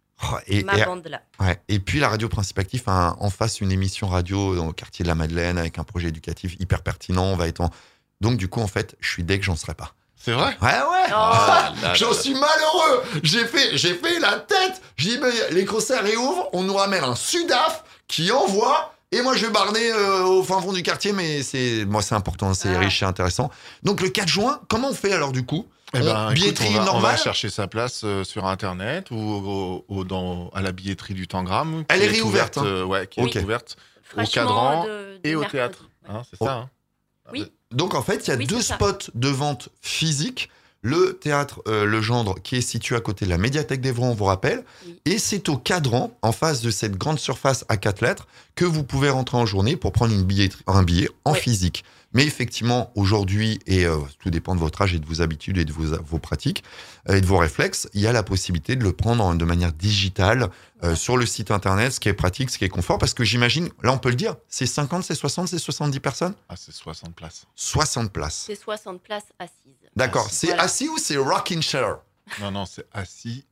Et puis la radio Principe Actif a en face une émission radio dans le quartier de la Madeleine avec un projet éducatif hyper pertinent. On va être Donc du coup, en fait, je suis deg, j'en serai pas. C'est vrai? Ouais. J'en suis malheureux. J'ai fait la tête. Je dis, mais les concerts réouvrent, on nous ramène un Sudaf qui envoie. Et moi, je vais barner au fin fond du quartier, mais c'est important, c'est riche et intéressant. Donc le 4 juin, comment on fait alors du coup? Billetterie normale. On va chercher sa place sur Internet ou à la billetterie du Tangram. Elle est réouverte. Qui est ouverte au cadran et au théâtre. C'est ça. Hein. Oui. Donc en fait, il y a deux spots de vente physique. Le théâtre Le Gendre, qui est situé à côté de la médiathèque d'Évreux, on vous rappelle. Oui. Et c'est au cadran, en face de cette grande surface à 4 lettres, que vous pouvez rentrer en journée pour prendre un billet en physique. Mais effectivement, aujourd'hui, et tout dépend de votre âge et de vos habitudes et de vos pratiques et de vos réflexes, il y a la possibilité de le prendre de manière digitale sur le site internet, ce qui est pratique, ce qui est confort, parce que j'imagine, là on peut le dire, c'est 50, c'est 60, c'est 70 personnes? C'est 60 places. 60 places. C'est 60 places assises. D'accord, c'est assis ou c'est rocking chair? Non, c'est assis,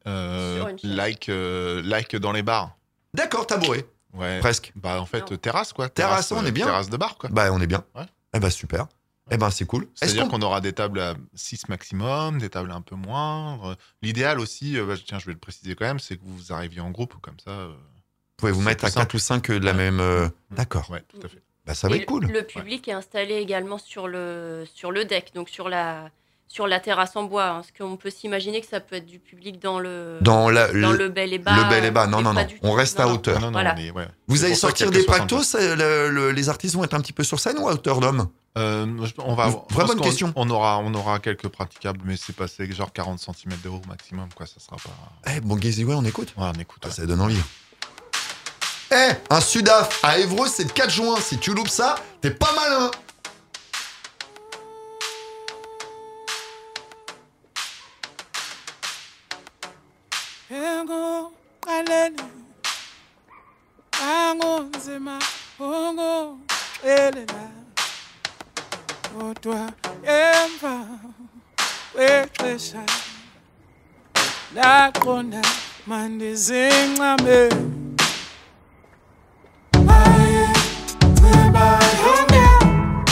like dans les bars. D'accord, tabouret. Ouais. Presque. En fait, terrasse, quoi. Terrasse, on est bien. Terrasse de bar, quoi. On est bien. Ouais. Super. C'est cool. C'est-à-dire qu'on aura des tables à 6 maximum, des tables un peu moindres. L'idéal aussi, je vais le préciser quand même, c'est que vous arriviez en groupe, comme ça. Vous pouvez vous mettre à 4 ou 5 de la même... D'accord. Ouais, tout à fait. Ça va être cool. Le public est installé également sur le deck, donc sur la terrasse en bois. Parce qu'on peut s'imaginer que ça peut être du public dans le bel et bas. Le bel et bas, non. On reste à hauteur. Non, voilà. Vous allez sortir des practos, les artistes vont être un petit peu sur scène ou à hauteur d'homme? On va Vraie bonne question. On aura quelques praticables, mais c'est passé genre 40 cm de haut maximum, quoi. Ça sera pas. Bongeziwe, on écoute? Ouais, on écoute. Ça donne envie. Un Sudaf à Évreux, c'est le 4 juin. Si tu loupes ça, t'es pas malin. Ndaqonda mandizincame Maye Webayonge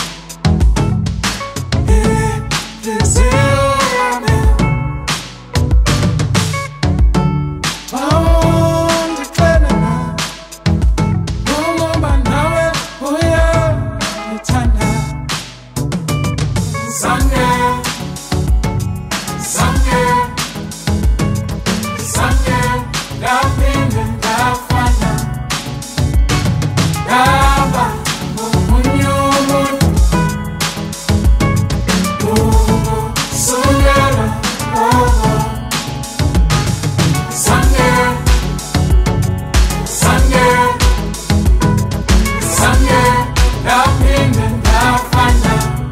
Inhliziyo yami Mawundixelela Ngoba nawe uyangithanda Zange Ngaphinde ngafana Ngaba ngomunye umuntu Ukusukela Zange ngaphinde ngafana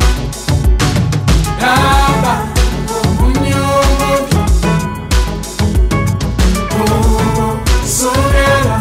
Ngaba ngomunye umuntu Sogera,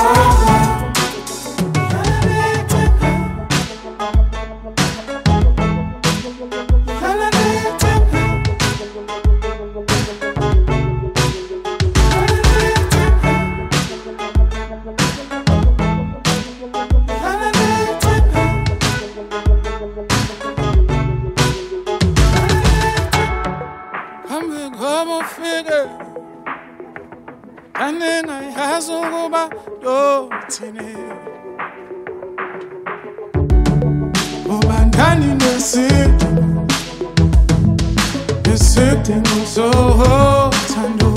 como figure Kanenga yazukuba dothini Ubandani nesidingo sothando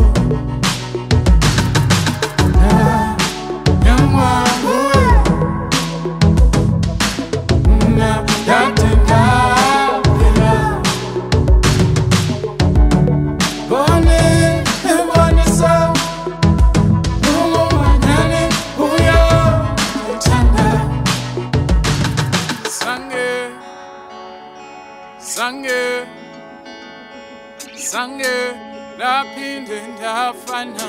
Nyamwawe Yatinda Bone so Sange laphinde ndafana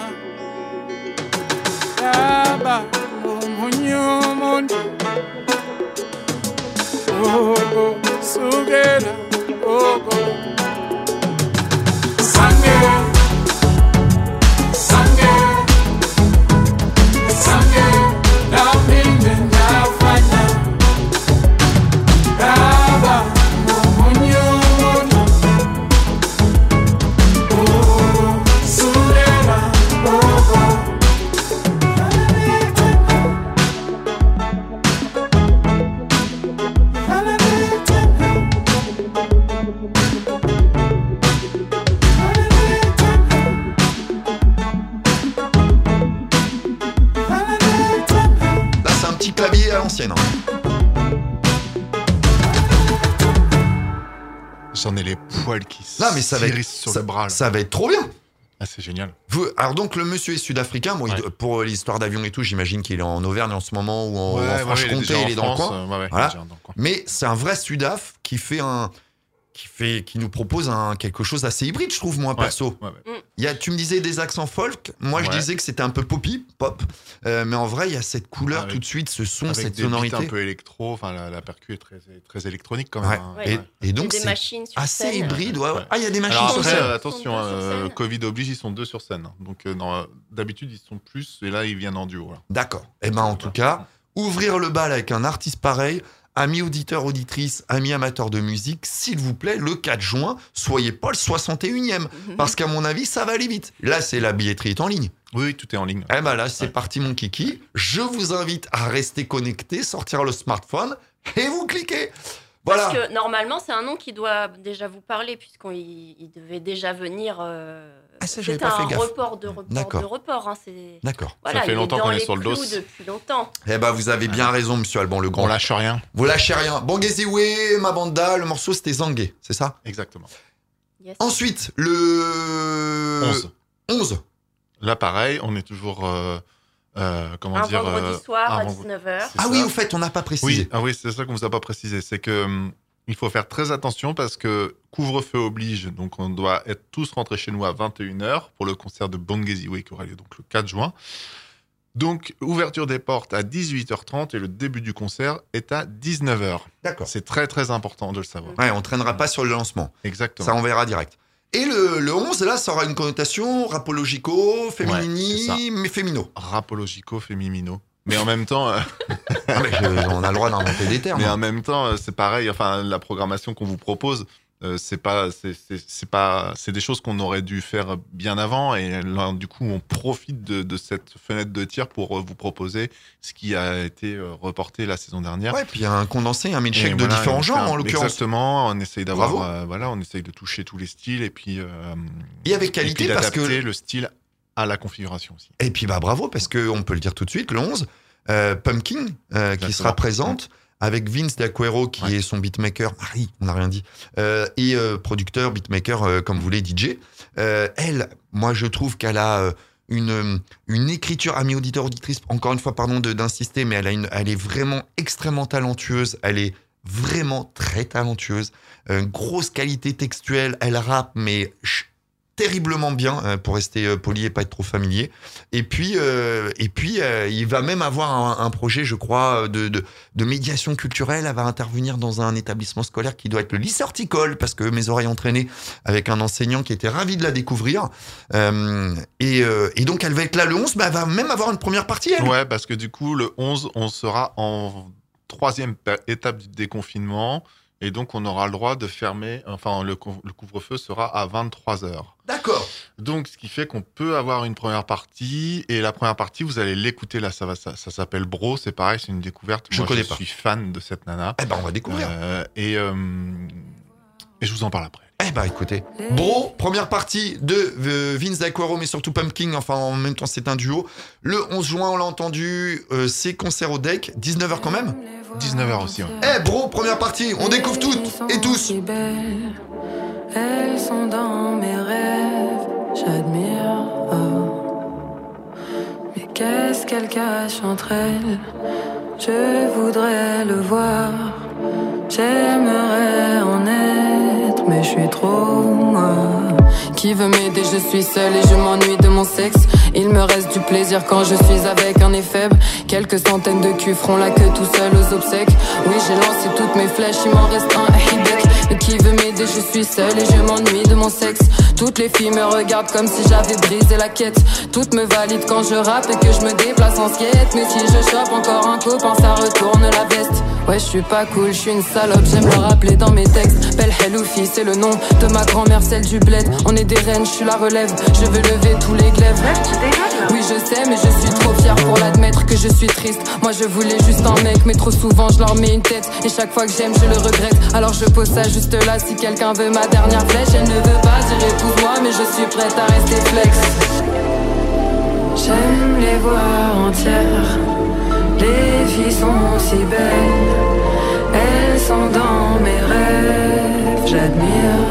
Ngaba ngomunye umuntu Sukela Sange laphinde ndafana Ngaba ngomunye umuntu Clavier à l'ancienne. J'en ai les poils qui s'irrissent sur le bras. Là. Ça va être trop bien. Ah, c'est génial. Alors donc le monsieur est sud-africain. Bon, pour l'histoire d'avion et tout, j'imagine qu'il est en Auvergne en ce moment ou en Franche-Comté, il est dans le coin. Voilà. Mais c'est un vrai Sudaf qui nous propose quelque chose d'assez hybride, je trouve, moi, perso. Tu me disais des accents folk. Moi, je disais que c'était un peu pop. Mais en vrai, il y a cette couleur tout de suite, ce son, cette sonorité. Un peu électro. Enfin, la percu est très électronique quand même. Et donc, c'est assez hybride. Ah, il y a des machines sur scène. Attention, Covid oblige, ils sont 2 sur scène. Donc, d'habitude, ils sont plus. Et là, ils viennent en duo. Voilà. D'accord. Et ben, en tout cas, ouvrir le bal avec un artiste pareil. Amis auditeurs, auditrices, amis amateurs de musique, s'il vous plaît, le 4 juin, soyez pas le 61e. Parce qu'à mon avis, ça va aller vite. Là, la billetterie est en ligne. Oui, tout est en ligne. Eh ben là, c'est parti, mon kiki. Je vous invite à rester connecté, sortir le smartphone et vous cliquez. Voilà. Parce que normalement, c'est un nom qui doit déjà vous parler, puisqu'il devait déjà venir. C'est un report de report. D'accord. Voilà, ça fait longtemps qu'on est sur le dos. Depuis longtemps. Eh ben, vous avez bien raison, monsieur Alban le Grand. On lâche rien. Vous lâchez rien. Bangeziwe, Mabanda, le morceau c'était Zangué, c'est ça ? Exactement. Yes. Ensuite, le 11. Là, pareil, on est toujours. Vendredi soir à 19h. Ah oui, au fait, on n'a pas précisé. Oui, c'est ça qu'on vous a pas précisé. C'est que il faut faire très attention parce que couvre-feu oblige. Donc, on doit être tous rentrés chez nous à 21h pour le concert de Bangeziwe qui aura lieu donc le 4 juin. Donc, ouverture des portes à 18h30 et le début du concert est à 19h. D'accord. C'est très, très important de le savoir. Ouais, on ne traînera pas sur le lancement. Exactement. Ça, on verra direct. Et le 11, là, ça aura une connotation rapologico, féminini, mais fémino. Rapologico, féminino. Mais en même temps... on a le droit d'inventer des termes. Mais en même temps, c'est pareil, enfin, la programmation qu'on vous propose... c'est des choses qu'on aurait dû faire bien avant et là, du coup on profite de cette fenêtre de tir pour vous proposer ce qui a été reporté la saison dernière. Ouais, puis il y a un condensé, un milkshake de différents genres en l'occurrence. Exactement, on essaye d'avoir on essaye de toucher tous les styles et puis et avec qualité, parce que le style à la configuration aussi. Et puis bravo, parce que on peut le dire tout de suite, le 11 Pumpkin qui sera présente. Avec Vince D'Aquero qui est son beatmaker, Marie, on n'a rien dit, et producteur, beatmaker, comme vous voulez, DJ. Elle, moi je trouve qu'elle a une écriture, amis auditeurs, auditrices, encore une fois, pardon d'insister, mais elle est vraiment extrêmement talentueuse, elle est vraiment très talentueuse, grosse qualité textuelle, elle rappe, mais terriblement bien, pour rester poli et pas être trop familier. Et puis il va même avoir un projet, je crois, de médiation culturelle. Elle va intervenir dans un établissement scolaire qui doit être le lycée horticole, parce que mes oreilles ont traîné avec un enseignant qui était ravi de la découvrir. Et donc elle va être là le 11, mais elle va même avoir une première partie, elle. Ouais, parce que du coup, le 11, on sera en 3e étape du déconfinement. Et donc, on aura le droit de fermer... Enfin, le couvre-feu sera à 23h. D'accord. Donc, ce qui fait qu'on peut avoir une première partie. Et la première partie, vous allez l'écouter. Là, ça s'appelle Bro. C'est pareil, c'est une découverte. Je connais pas. Je suis fan de cette nana. Eh ben, on va découvrir. Et je vous en parle après. Eh ben, écoutez. Bro, première partie de Vince D'Aquero, mais surtout Pumpkin. Enfin, en même temps, c'est un duo. Le 11 juin, on l'a entendu. C'est concert au deck. 19h quand même. 19h aussi. Bro, première partie, on découvre toutes et tous. Elles sont dans mes rêves, j'admire. Mais qu'est-ce qu'elles cachent entre elles? Je voudrais le voir, j'aimerais en être, mais je suis trop moi. Qui veut m'aider, je suis seule et je m'ennuie de mon sexe. Il me reste du plaisir quand je suis avec un nez faible. Quelques centaines de culs feront la queue tout seul aux obsèques. Oui, j'ai lancé toutes mes flèches, il m'en reste un Hidek. Mais qui veut m'aider, je suis seule et je m'ennuie de mon sexe. Toutes les filles me regardent comme si j'avais brisé la quête. Toutes me valident quand je rappe et que je me déplace en skate. Mais si je chope encore un copain, ça retourne la veste. Ouais, je suis pas cool, je suis une salope, j'aime le rappeler dans mes textes. Belle Heloufi, c'est le nom de ma grand-mère, celle du bled. On est des reines, je suis la relève, je veux lever tous les glaives. Oui, je sais, mais je suis trop fière pour l'admettre que je suis triste. Moi, je voulais juste un mec, mais trop souvent, je leur mets une tête. Et chaque fois que j'aime, je le regrette. Alors je pose ça juste là, si quelqu'un veut ma dernière flèche. Elle ne veut pas dire épouse-moi, mais je suis prête à rester flex. J'aime les voir entières. Les filles sont si belles, elles sont dans mes rêves, j'admire.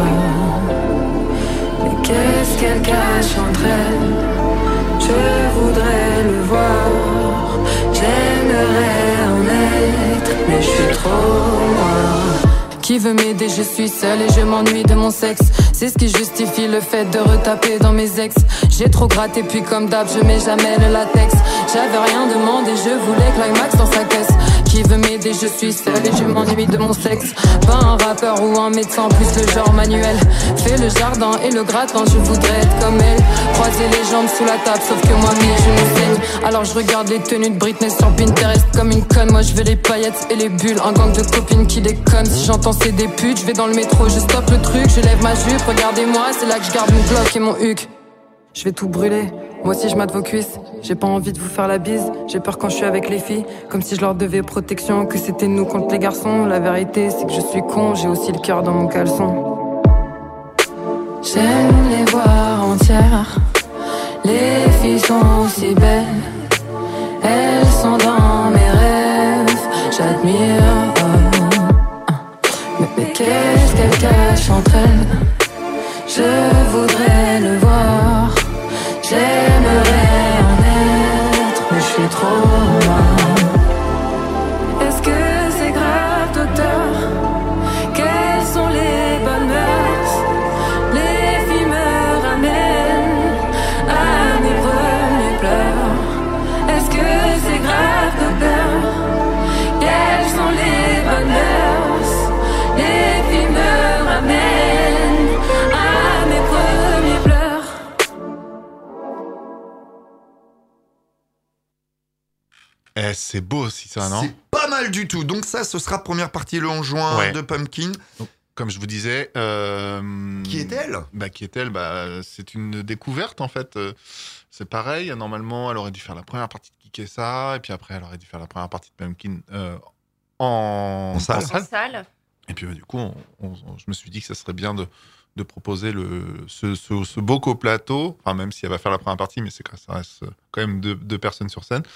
Mais qu'est-ce qu'elles cachent entre elles? Je voudrais le voir, j'aimerais en être, mais je suis trop moi. Qui veut m'aider, je suis seule et je m'ennuie de mon sexe. C'est ce qui justifie le fait de retaper dans mes ex. J'ai trop gratté puis comme d'hab je mets jamais le latex. J'avais rien demandé, je voulais Climax dans sa caisse. Qui veut m'aider, je suis seule et je m'ennuie de mon sexe. Pas un rappeur ou un médecin, plus le genre manuel. Fais le jardin et le gratin, je voudrais être comme elle. Croiser les jambes sous la table, sauf que moi mes genoux saignent. Alors je regarde les tenues de Britney sur Pinterest comme une conne. Moi je veux les paillettes et les bulles, un gang de copines qui déconnent. Si j'entends c'est des putes, je vais dans le métro, je stoppe le truc, je lève ma jupe, regardez-moi, c'est là que je garde mon bloc et mon huc. Je vais tout brûler, moi aussi je mate vos cuisses. J'ai pas envie de vous faire la bise, j'ai peur quand je suis avec les filles. Comme si je leur devais protection, que c'était nous contre les garçons. La vérité c'est que je suis con, j'ai aussi le cœur dans mon caleçon. J'aime les voir entières, les filles sont si belles. Elles sont dans mes rêves, j'admire. Mais qu'est-ce qu'elles cachent entre elles? Je voudrais le voir, j'aimerais en être, mais je suis trop loin. Est-ce que c'est grave, docteur? Quelles sont les bonnes mœurs? Les filles me ramènent à mes premiers pleurs. Est-ce que c'est grave, docteur? Quelles sont les bonnes mœurs? Les filles me ramènent à c'est beau aussi ça, non ? C'est pas mal du tout. Donc ça, ce sera première partie le 11 juin de Pumpkin. Donc, comme je vous disais... Qui est-elle ? C'est une découverte en fait. C'est pareil, normalement elle aurait dû faire la première partie de Kikessa, et puis après elle aurait dû faire la première partie de Pumpkin en salle. Et puis du coup, je me suis dit que ça serait bien de proposer ce beau coplateau, enfin même si elle va faire la première partie, mais ça reste quand même deux personnes sur scène.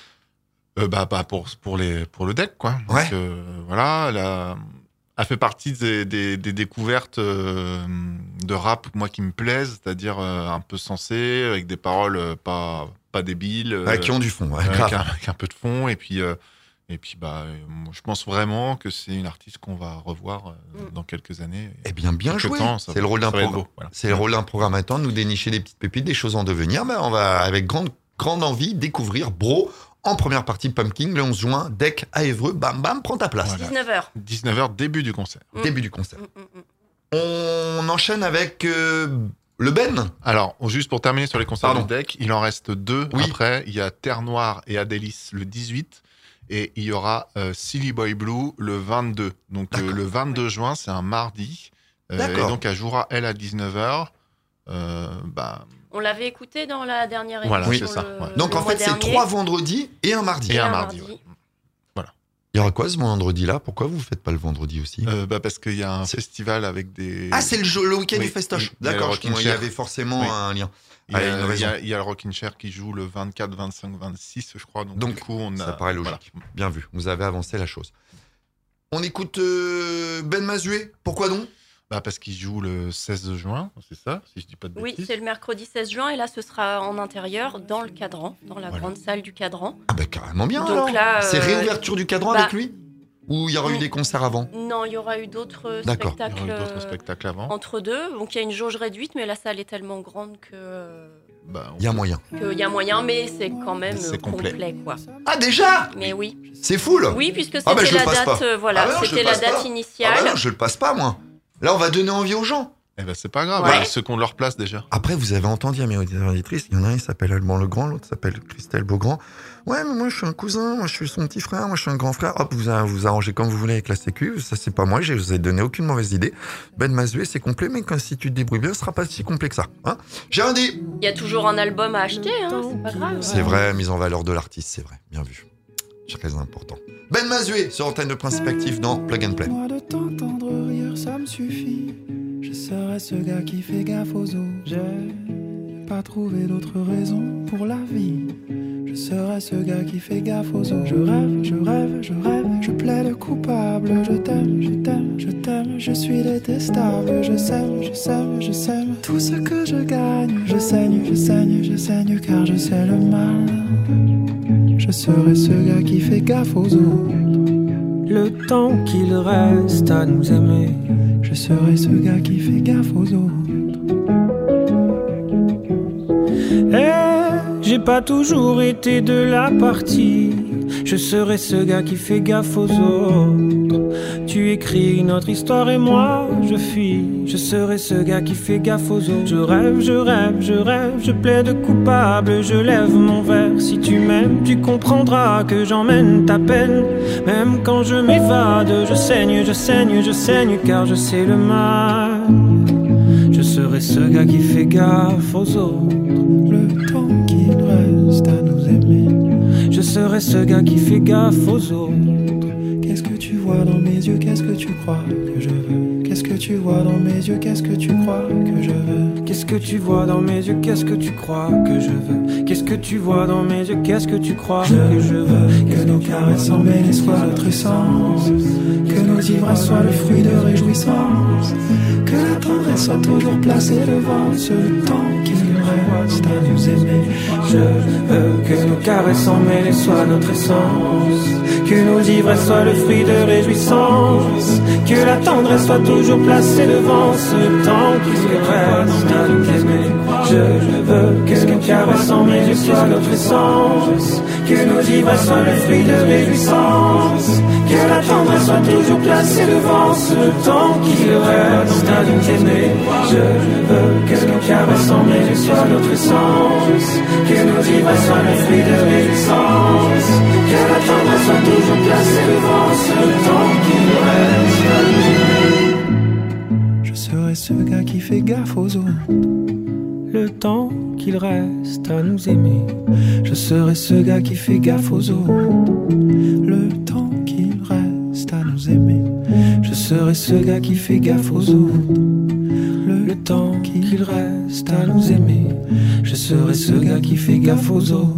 Pour le deck quoi. Ouais. Donc, voilà, elle fait partie des découvertes de rap moi qui me plaisent, c'est-à-dire un peu sensé, avec des paroles pas débiles, qui ont du fond, avec un peu de fond, et puis je pense vraiment que c'est une artiste qu'on va revoir dans quelques années. Eh bien joué. C'est le rôle d'un C'est le rôle d'un programmateur de nous dénicher des petites pépites, des choses en devenir. On va avec grande envie découvrir Bro. En première partie Pumpkin, le 11 juin, Deck à Évreux, bam bam, prends ta place. Voilà. 19h, début du concert. Début du concert. On enchaîne avec le Ben. Alors, juste pour terminer sur les concerts de Deck, il en reste 2 après. Il y a Terre Noire et Adélis le 18, et il y aura Silly Boy Blue le 22. Donc le 22 juin, c'est un mardi. Et donc elle jouera, elle, à 19h. On l'avait écouté dans la dernière émission. Voilà, c'est ça. Donc en fait, c'est 3 vendredis et un mardi. Et un mardi. Voilà. Il y aura quoi ce vendredi-là ? Pourquoi vous ne faites pas le vendredi aussi ? Parce qu'il y a un festival avec des... Ah, c'est le week-end du festoche. D'accord, il y avait forcément un lien. Il y a le Rockin' Chair qui joue le 24, 25, 26, je crois. Donc du coup, ça paraît logique. Voilà. Bien vu, vous avez avancé la chose. On écoute Ben Mazué. Pourquoi donc ? Parce qu'il joue le 16 juin, c'est ça, si je dis pas de bêtises. Oui, c'est le mercredi 16 juin, et là, ce sera en intérieur, dans le cadran, dans la grande salle du cadran. Ah carrément bien. Donc alors. Là, c'est réouverture du cadran avec lui ? Ou il y aura eu des concerts avant ? Non, il y aura eu d'autres spectacles. Il y aura eu d'autres spectacles avant. Entre deux, donc il y a une jauge réduite, mais la salle est tellement grande que... il y a moyen. Il y a moyen, mais c'est quand même complet, quoi. Ah déjà ? Mais oui. C'est full ? Oui, puisque c'était la date, c'était la date initiale. Je le passe pas, moi. Là, on va donner envie aux gens. C'est pas grave, ceux qu'on leur place déjà. Après, vous avez entendu à mes auditeurs et auditrices, il y en a un, il s'appelle Alban Legrand, l'autre s'appelle Christelle Beaugrand. Ouais, mais moi, je suis un cousin, moi, je suis son petit frère, moi, je suis un grand frère. Hop, vous arrangez comme vous voulez avec la sécu. Ça, c'est pas moi, je vous ai donné aucune mauvaise idée. Ben Mazué, c'est complet, mais si tu te débrouilles bien, ce sera pas si complet que ça. Hein ? J'ai rien dit. Il y a toujours un album à acheter, c'est pas grave. C'est vrai, mise en valeur de l'artiste, c'est vrai. Bien vu. Très important. Ben Mazué, sur antenne de Principe Actif dans Plug and Play. Moi de t'entendre rire, ça me suffit. Je serai ce gars qui fait gaffe aux autres. J'ai pas trouvé d'autre raison pour la vie. Je serai ce gars qui fait gaffe aux autres. Je rêve, je plaide coupable. Je t'aime, je suis détestable. Je sème. Tout ce que je gagne, je saigne, car je sais le mal. Je serai ce gars qui fait gaffe aux autres. Le temps qu'il reste à nous aimer, je serai ce gars qui fait gaffe aux autres. J'ai pas toujours été de la partie. Je serai ce gars qui fait gaffe aux autres. Tu écris notre histoire et moi je fuis. Je serai ce gars qui fait gaffe aux autres. Je rêve, je plaide coupable. Je lève mon verre, si tu m'aimes, tu comprendras que j'emmène ta peine. Même quand je m'évade, je saigne, car je sais le mal. Je serai ce gars qui fait gaffe aux autres. Le temps qu'il reste à nous aimer, je serai ce gars qui fait gaffe aux autres. Qu'est-ce que tu vois dans mes yeux, qu'est-ce que tu crois que je veux? Qu'est-ce que tu vois dans mes yeux, qu'est-ce que tu crois que je veux? Qu'est-ce que tu vois dans mes yeux, qu'est-ce que tu crois que je veux? Qu'est-ce que tu vois dans mes yeux, qu'est-ce que tu crois que je veux? Que nos caresses emmêlées soient notre essence, que nos ivresses soient le fruit de réjouissance, que la tendresse soit toujours placée devant ce temps qui nous reste à nous aimer. Je veux que nos caresses emmêlées soient notre essence, que nos ivresses soient le fruit de réjouissance, que la tendresse soit toujours placée devant ce temps qui nous reste à nous aimer. Je veux que nos caresses emmêlées soient notre essence, que nos ivresses soient le fruit de réjouissance, que la tendresse moi soit toujours placé devant ce temps qu'il reste à nous aimer. Je veux que nos cœurs ressemblent soit notre essence, que nos vivres soient le fruit de résistance, que la tendresse soit toujours placée devant ce temps qu'il reste à nous aimer. Je serai ce gars qui fait gaffe aux autres, le temps qu'il reste à nous aimer. Je serai ce gars qui fait gaffe aux autres, le temps qu'il reste à nous aimer. Je serai ce gars qui fait gaffe aux autres, le temps qu'il reste à nous aimer. Je serai ce gars qui fait gaffe aux autres.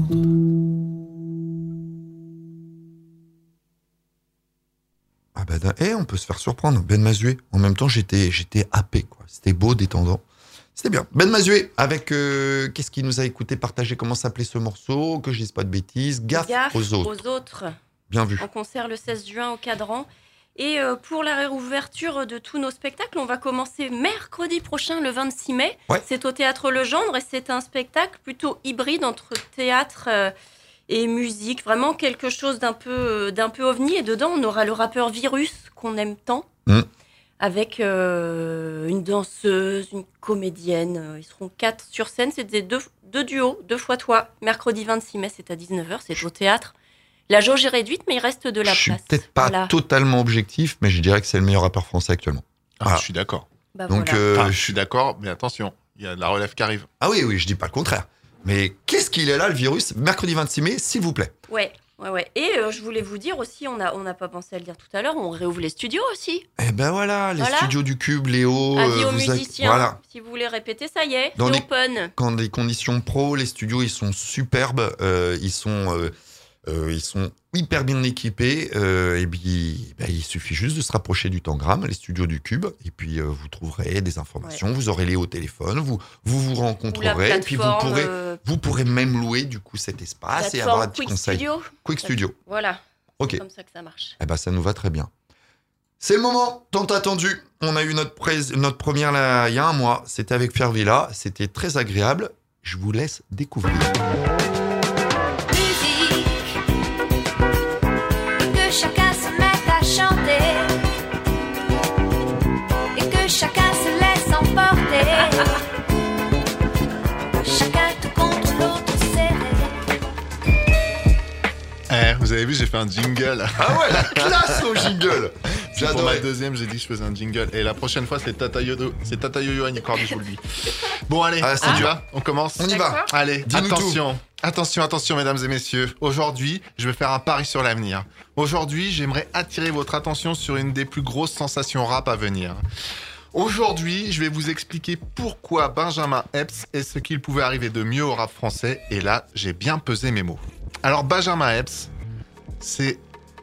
Ah bah, on peut se faire surprendre. Ben Mazué. En même temps, j'étais happé, quoi. C'était beau, détendant. C'était bien. Ben Mazué, avec qu'est-ce qu'il nous a écouté, partagé, comment s'appelait ce morceau, que je dise pas de bêtises. Gaffe aux autres. Bien vu. En concert le 16 juin au Cadran. Et pour la réouverture de tous nos spectacles, on va commencer mercredi prochain, le 26 mai. Ouais. C'est au Théâtre Legendre et c'est un spectacle plutôt hybride entre théâtre et musique. Vraiment quelque chose d'un peu ovni. Et dedans, on aura le rappeur Virus, qu'on aime tant. Avec une danseuse, une comédienne. Ils seront 4 sur scène. C'est des deux duos, 2 fois toi. Mercredi 26 mai, c'est à 19h, c'est au théâtre. La jauge est réduite, mais il reste de la place. Je suis peut-être pas totalement objectif, mais je dirais que c'est le meilleur rappeur français actuellement. Ah, je suis d'accord. Bah donc, voilà. Je suis d'accord, mais attention, il y a de la relève qui arrive. Ah oui, je dis pas le contraire. Mais qu'est-ce qu'il est là, le Virus, mercredi 26 mai, s'il vous plaît. Ouais. Et je voulais vous dire aussi, on n'a pas pensé à le dire tout à l'heure, on réouvre les studios aussi. Eh ben voilà, les studios du Cube, Léo. Avis aux musiciens, si vous voulez répéter, ça y est, dans c'est open. Quand des conditions pro, les studios, ils sont superbes, ils sont hyper bien équipés, et puis il suffit juste de se rapprocher du Tangram, les studios du Cube, et puis vous trouverez des informations, vous aurez Léo au téléphone, vous rencontrerez, et puis vous pourrez même louer du coup cet espace et avoir un petit conseil. Quick Studio. Voilà. Ok. C'est comme ça que ça marche. Eh ben ça nous va très bien. C'est le moment tant attendu. On a eu notre première là, il y a un mois. C'était avec Fervilla. C'était très agréable. Je vous laisse découvrir. Chacun se met à chanter et que chacun se laisse emporter. Chacun tout contre l'autre serré. Vous avez vu, j'ai fait un jingle. Ah ouais, la classe au jingle. Pour ma deuxième, j'ai dit que je faisais un jingle. Et la prochaine fois, c'est Tata Yo-Yo Agnicordi, je vous le dis. Bon, allez, on commence. On y va. Allez, attention, mesdames et messieurs. Aujourd'hui, je vais faire un pari sur l'avenir. Aujourd'hui, j'aimerais attirer votre attention sur une des plus grosses sensations rap à venir. Aujourd'hui, je vais vous expliquer pourquoi Benjamin Epps est ce qu'il pouvait arriver de mieux au rap français. Et là, j'ai bien pesé mes mots. Alors, Benjamin Epps, c'est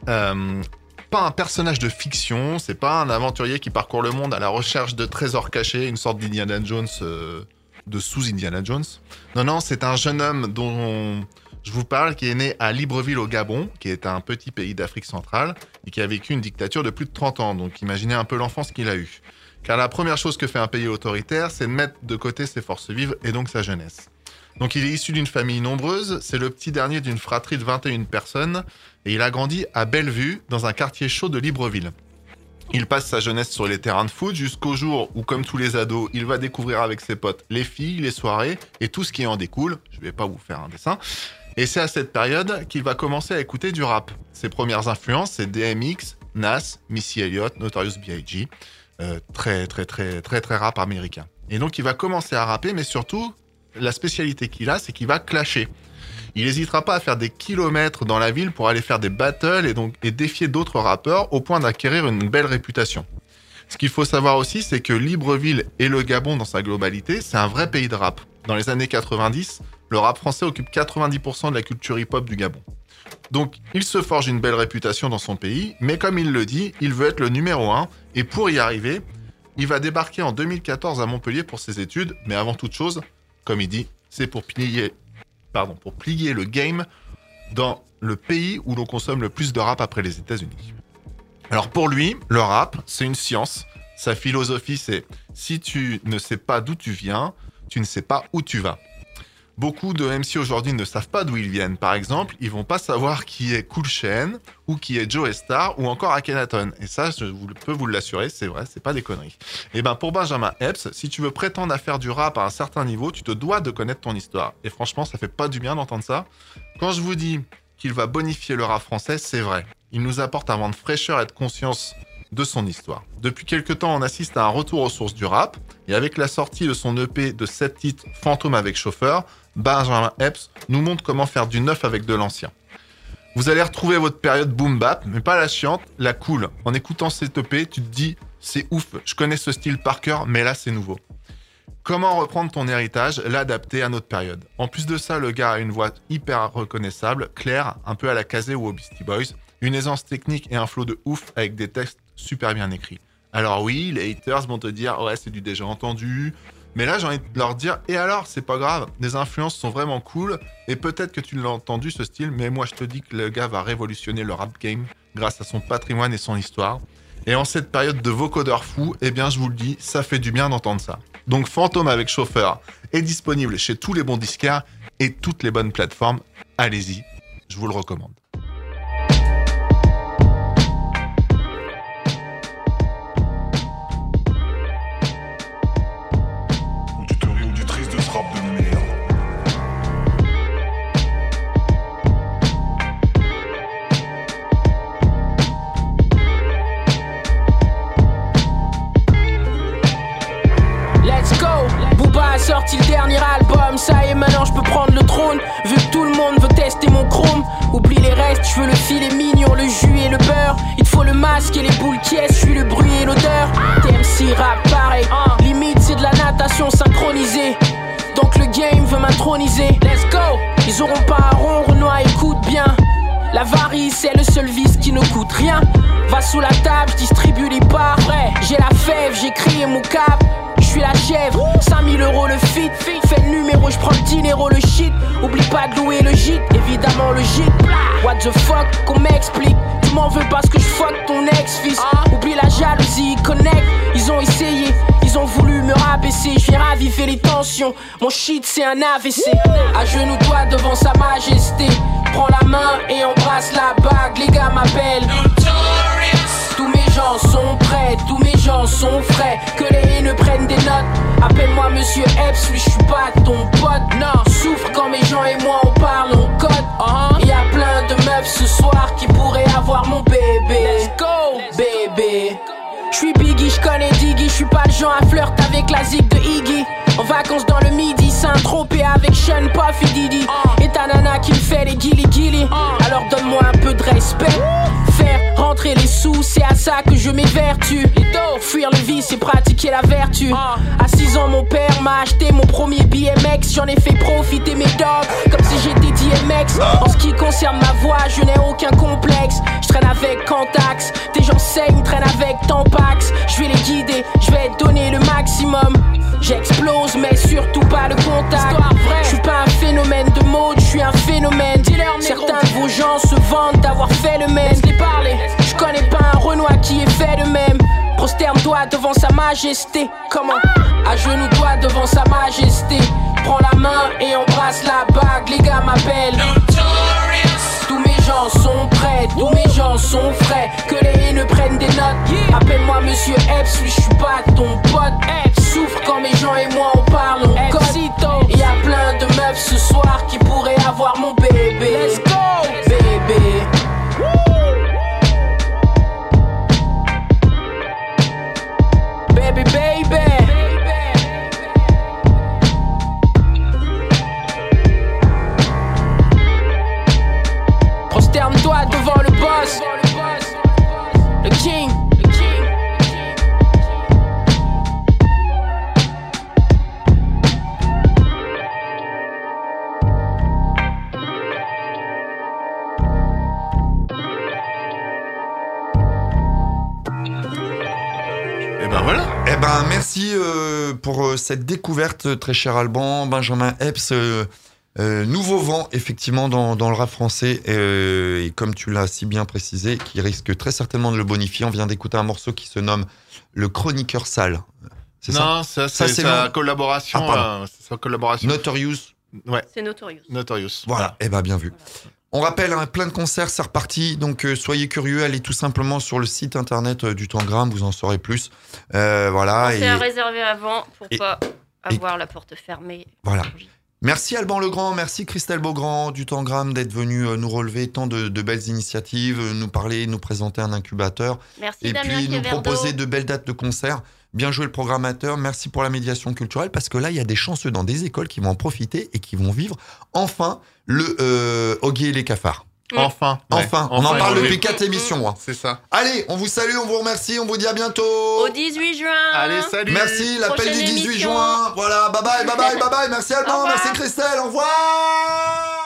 pas un personnage de fiction, c'est pas un aventurier qui parcourt le monde à la recherche de trésors cachés, une sorte d'Indiana Jones, de sous-Indiana Jones. Non, c'est un jeune homme dont je vous parle, qui est né à Libreville au Gabon, qui est un petit pays d'Afrique centrale, et qui a vécu une dictature de plus de 30 ans. Donc imaginez un peu l'enfance qu'il a eue. Car la première chose que fait un pays autoritaire, c'est de mettre de côté ses forces vives et donc sa jeunesse. Donc il est issu d'une famille nombreuse, c'est le petit dernier d'une fratrie de 21 personnes, et il a grandi à Bellevue, dans un quartier chaud de Libreville. Il passe sa jeunesse sur les terrains de foot jusqu'au jour où, comme tous les ados, il va découvrir avec ses potes les filles, les soirées et tout ce qui en découle. Je vais pas vous faire un dessin. Et c'est à cette période qu'il va commencer à écouter du rap. Ses premières influences, c'est DMX, Nas, Missy Elliott, Notorious B.I.G. Très rap américain. Et donc il va commencer à rapper, mais surtout, la spécialité qu'il a, c'est qu'il va clasher. Il n'hésitera pas à faire des kilomètres dans la ville pour aller faire des battles et défier d'autres rappeurs au point d'acquérir une belle réputation. Ce qu'il faut savoir aussi, c'est que Libreville et le Gabon dans sa globalité, c'est un vrai pays de rap. Dans les années 90, le rap français occupe 90% de la culture hip-hop du Gabon. Donc, il se forge une belle réputation dans son pays, mais comme il le dit, il veut être le numéro 1, et pour y arriver, il va débarquer en 2014 à Montpellier pour ses études, mais avant toute chose, comme il dit, c'est pour plier le game dans le pays où l'on consomme le plus de rap après les États-Unis. Alors pour lui, le rap, c'est une science. Sa philosophie, c'est si tu ne sais pas d'où tu viens, tu ne sais pas où tu vas. Beaucoup de MC aujourd'hui ne savent pas d'où ils viennent. Par exemple, ils vont pas savoir qui est Cool Chain ou qui est Joe Star ou encore Akhenaton. Et ça, je peux vous l'assurer, c'est vrai, c'est pas des conneries. Et ben pour Benjamin Epps, si tu veux prétendre à faire du rap à un certain niveau, tu te dois de connaître ton histoire. Et franchement, ça fait pas du bien d'entendre ça. Quand je vous dis qu'il va bonifier le rap français, c'est vrai. Il nous apporte un vent de fraîcheur et de conscience de son histoire. Depuis quelques temps, on assiste à un retour aux sources du rap, et avec la sortie de son EP de 7 titres Fantôme avec chauffeur, Benjamin Epps nous montre comment faire du neuf avec de l'ancien. Vous allez retrouver votre période boom bap, mais pas la chiante, la cool. En écoutant cet EP, tu te dis, c'est ouf, je connais ce style par cœur, mais là c'est nouveau. Comment reprendre ton héritage, l'adapter à notre période. En plus de ça, le gars a une voix hyper reconnaissable, claire, un peu à la Kazé ou aux Beastie Boys, une aisance technique et un flow de ouf avec des textes super bien écrits. Alors oui, les haters vont te dire « Ouais, c'est du déjà entendu », mais là, j'ai envie de leur dire « Et alors, c'est pas grave, les influences sont vraiment cool, et peut-être que tu l'as entendu ce style, mais moi je te dis que le gars va révolutionner le rap game grâce à son patrimoine et son histoire. Et en cette période de vocodeurs fous, eh bien je vous le dis, ça fait du bien d'entendre ça. Donc Fantôme avec chauffeur est disponible chez tous les bons disquaires et toutes les bonnes plateformes. Allez-y, je vous le recommande. Sorti le dernier album, ça y est maintenant je peux prendre le trône. Vu que tout le monde veut tester mon chrome, oublie les restes, je veux le filet mignon, le jus et le beurre. Il te faut le masque et les boules qui est, je suis le bruit et l'odeur. TMC rap pareil, limite c'est de la natation synchronisée. Donc le game veut m'introniser, let's go. Ils auront pas un rond, Renoir écoute bien. L'avarice c'est le seul vice qui ne coûte rien. Va sous la table, je distribue les parts. J'ai la fève, j'ai créé mon cap. Je suis la chèvre, 5000 € le fit. Fais le numéro, je prends le dinero, le shit. Oublie pas de louer le gîte, évidemment le gîte. What the fuck, qu'on m'explique. Tu m'en veux parce que je fuck ton ex-fils. Oublie la jalousie, connect. Ils ont essayé, ils ont voulu me rabaisser. Je viens raviver les tensions, mon shit c'est un AVC. À genoux toi devant sa majesté. Prends la main et embrasse la bague, les gars m'appellent. Tous mes gens sont prêts, tous mes gens sont frais. Que les haineux prennent des notes. Appelle-moi Monsieur Epps, lui je suis pas ton pote. Non, souffre quand mes gens et moi on parle, on code. Y'a plein de meufs ce soir qui pourraient avoir mon bébé. Let's go, bébé. J'suis Biggie, j'connais Diggy, j'suis pas le genre à flirt avec la zig de Iggy. En vacances dans le midi, Saint-Tropez avec Sean, Puff et Diddy. Et ta nana qui me fait les guili-guili. Alors donne-moi un peu de respect. Faire rentrer les sous, c'est à ça que je m'évertue. Fuir le vice et pratiquer la vertu. À 6 ans mon père m'a acheté mon premier BMX. J'en ai fait profiter mes dogs comme si j'étais DMX. En ce qui concerne ma voix, je n'ai aucun complexe. Je traîne avec Cantax, tes gens saignent, traînent avec Tampax. Je vais les guider, je vais donner le maximum. J'explose mais surtout pas le contact. Je suis pas un phénomène de mode, je suis un phénomène. Certains de vos gens se vantent d'avoir fait le même. Je connais pas un Renoir qui ait fait de même. Prosterne-toi devant sa majesté. Comment? À genoux toi devant sa majesté. Prends la main et embrasse la bague, les gars m'appellent. Tous mes gens sont prêts, tous mes gens sont frais. Que les haineux prennent des notes. Appelle-moi Monsieur Epps, lui je suis pas ton pote. Souffre quand mes gens et moi on parle, on code. Et y'a plein de meufs ce soir qui pourraient avoir mon bébé. Let's go, bébé. Baby, baby. Prosterne-toi devant le boss, le king. Merci pour cette découverte, très cher Alban. Benjamin Epps, nouveau vent effectivement dans le rap français, et comme tu l'as si bien précisé, qui risque très certainement de le bonifier. On vient d'écouter un morceau qui se nomme Le Chroniqueur Sale. C'est non, ça c'est sa collaboration. Notorious Ouais. C'est Notorious. Notorious. Voilà, et bien vu. On rappelle, plein de concerts, c'est reparti. Donc, soyez curieux, allez tout simplement sur le site internet du Tangram, vous en saurez plus. Voilà. Pensez à réserver avant pour pas avoir la porte fermée. Voilà. Merci Alban Legrand, merci Christelle Beaugrand du Tangram d'être venu nous relever tant de belles initiatives, nous parler, nous présenter un incubateur. Merci et Damien puis nous Queverdo. proposer de belles dates de concert. Bien joué le programmateur, merci pour la médiation culturelle parce que là il y a des chanceux dans des écoles qui vont en profiter et qui vont vivre enfin le Oggy et les cafards. Enfin. On en parle depuis 4 émissions. C'est ça. Allez, on vous salue, on vous remercie, on vous dit à bientôt. Au 18 juin. Allez, salut. Merci, l'appel du Prochaine 18 émission. juin. Voilà, bye bye. Merci Alban, merci Christelle, au revoir.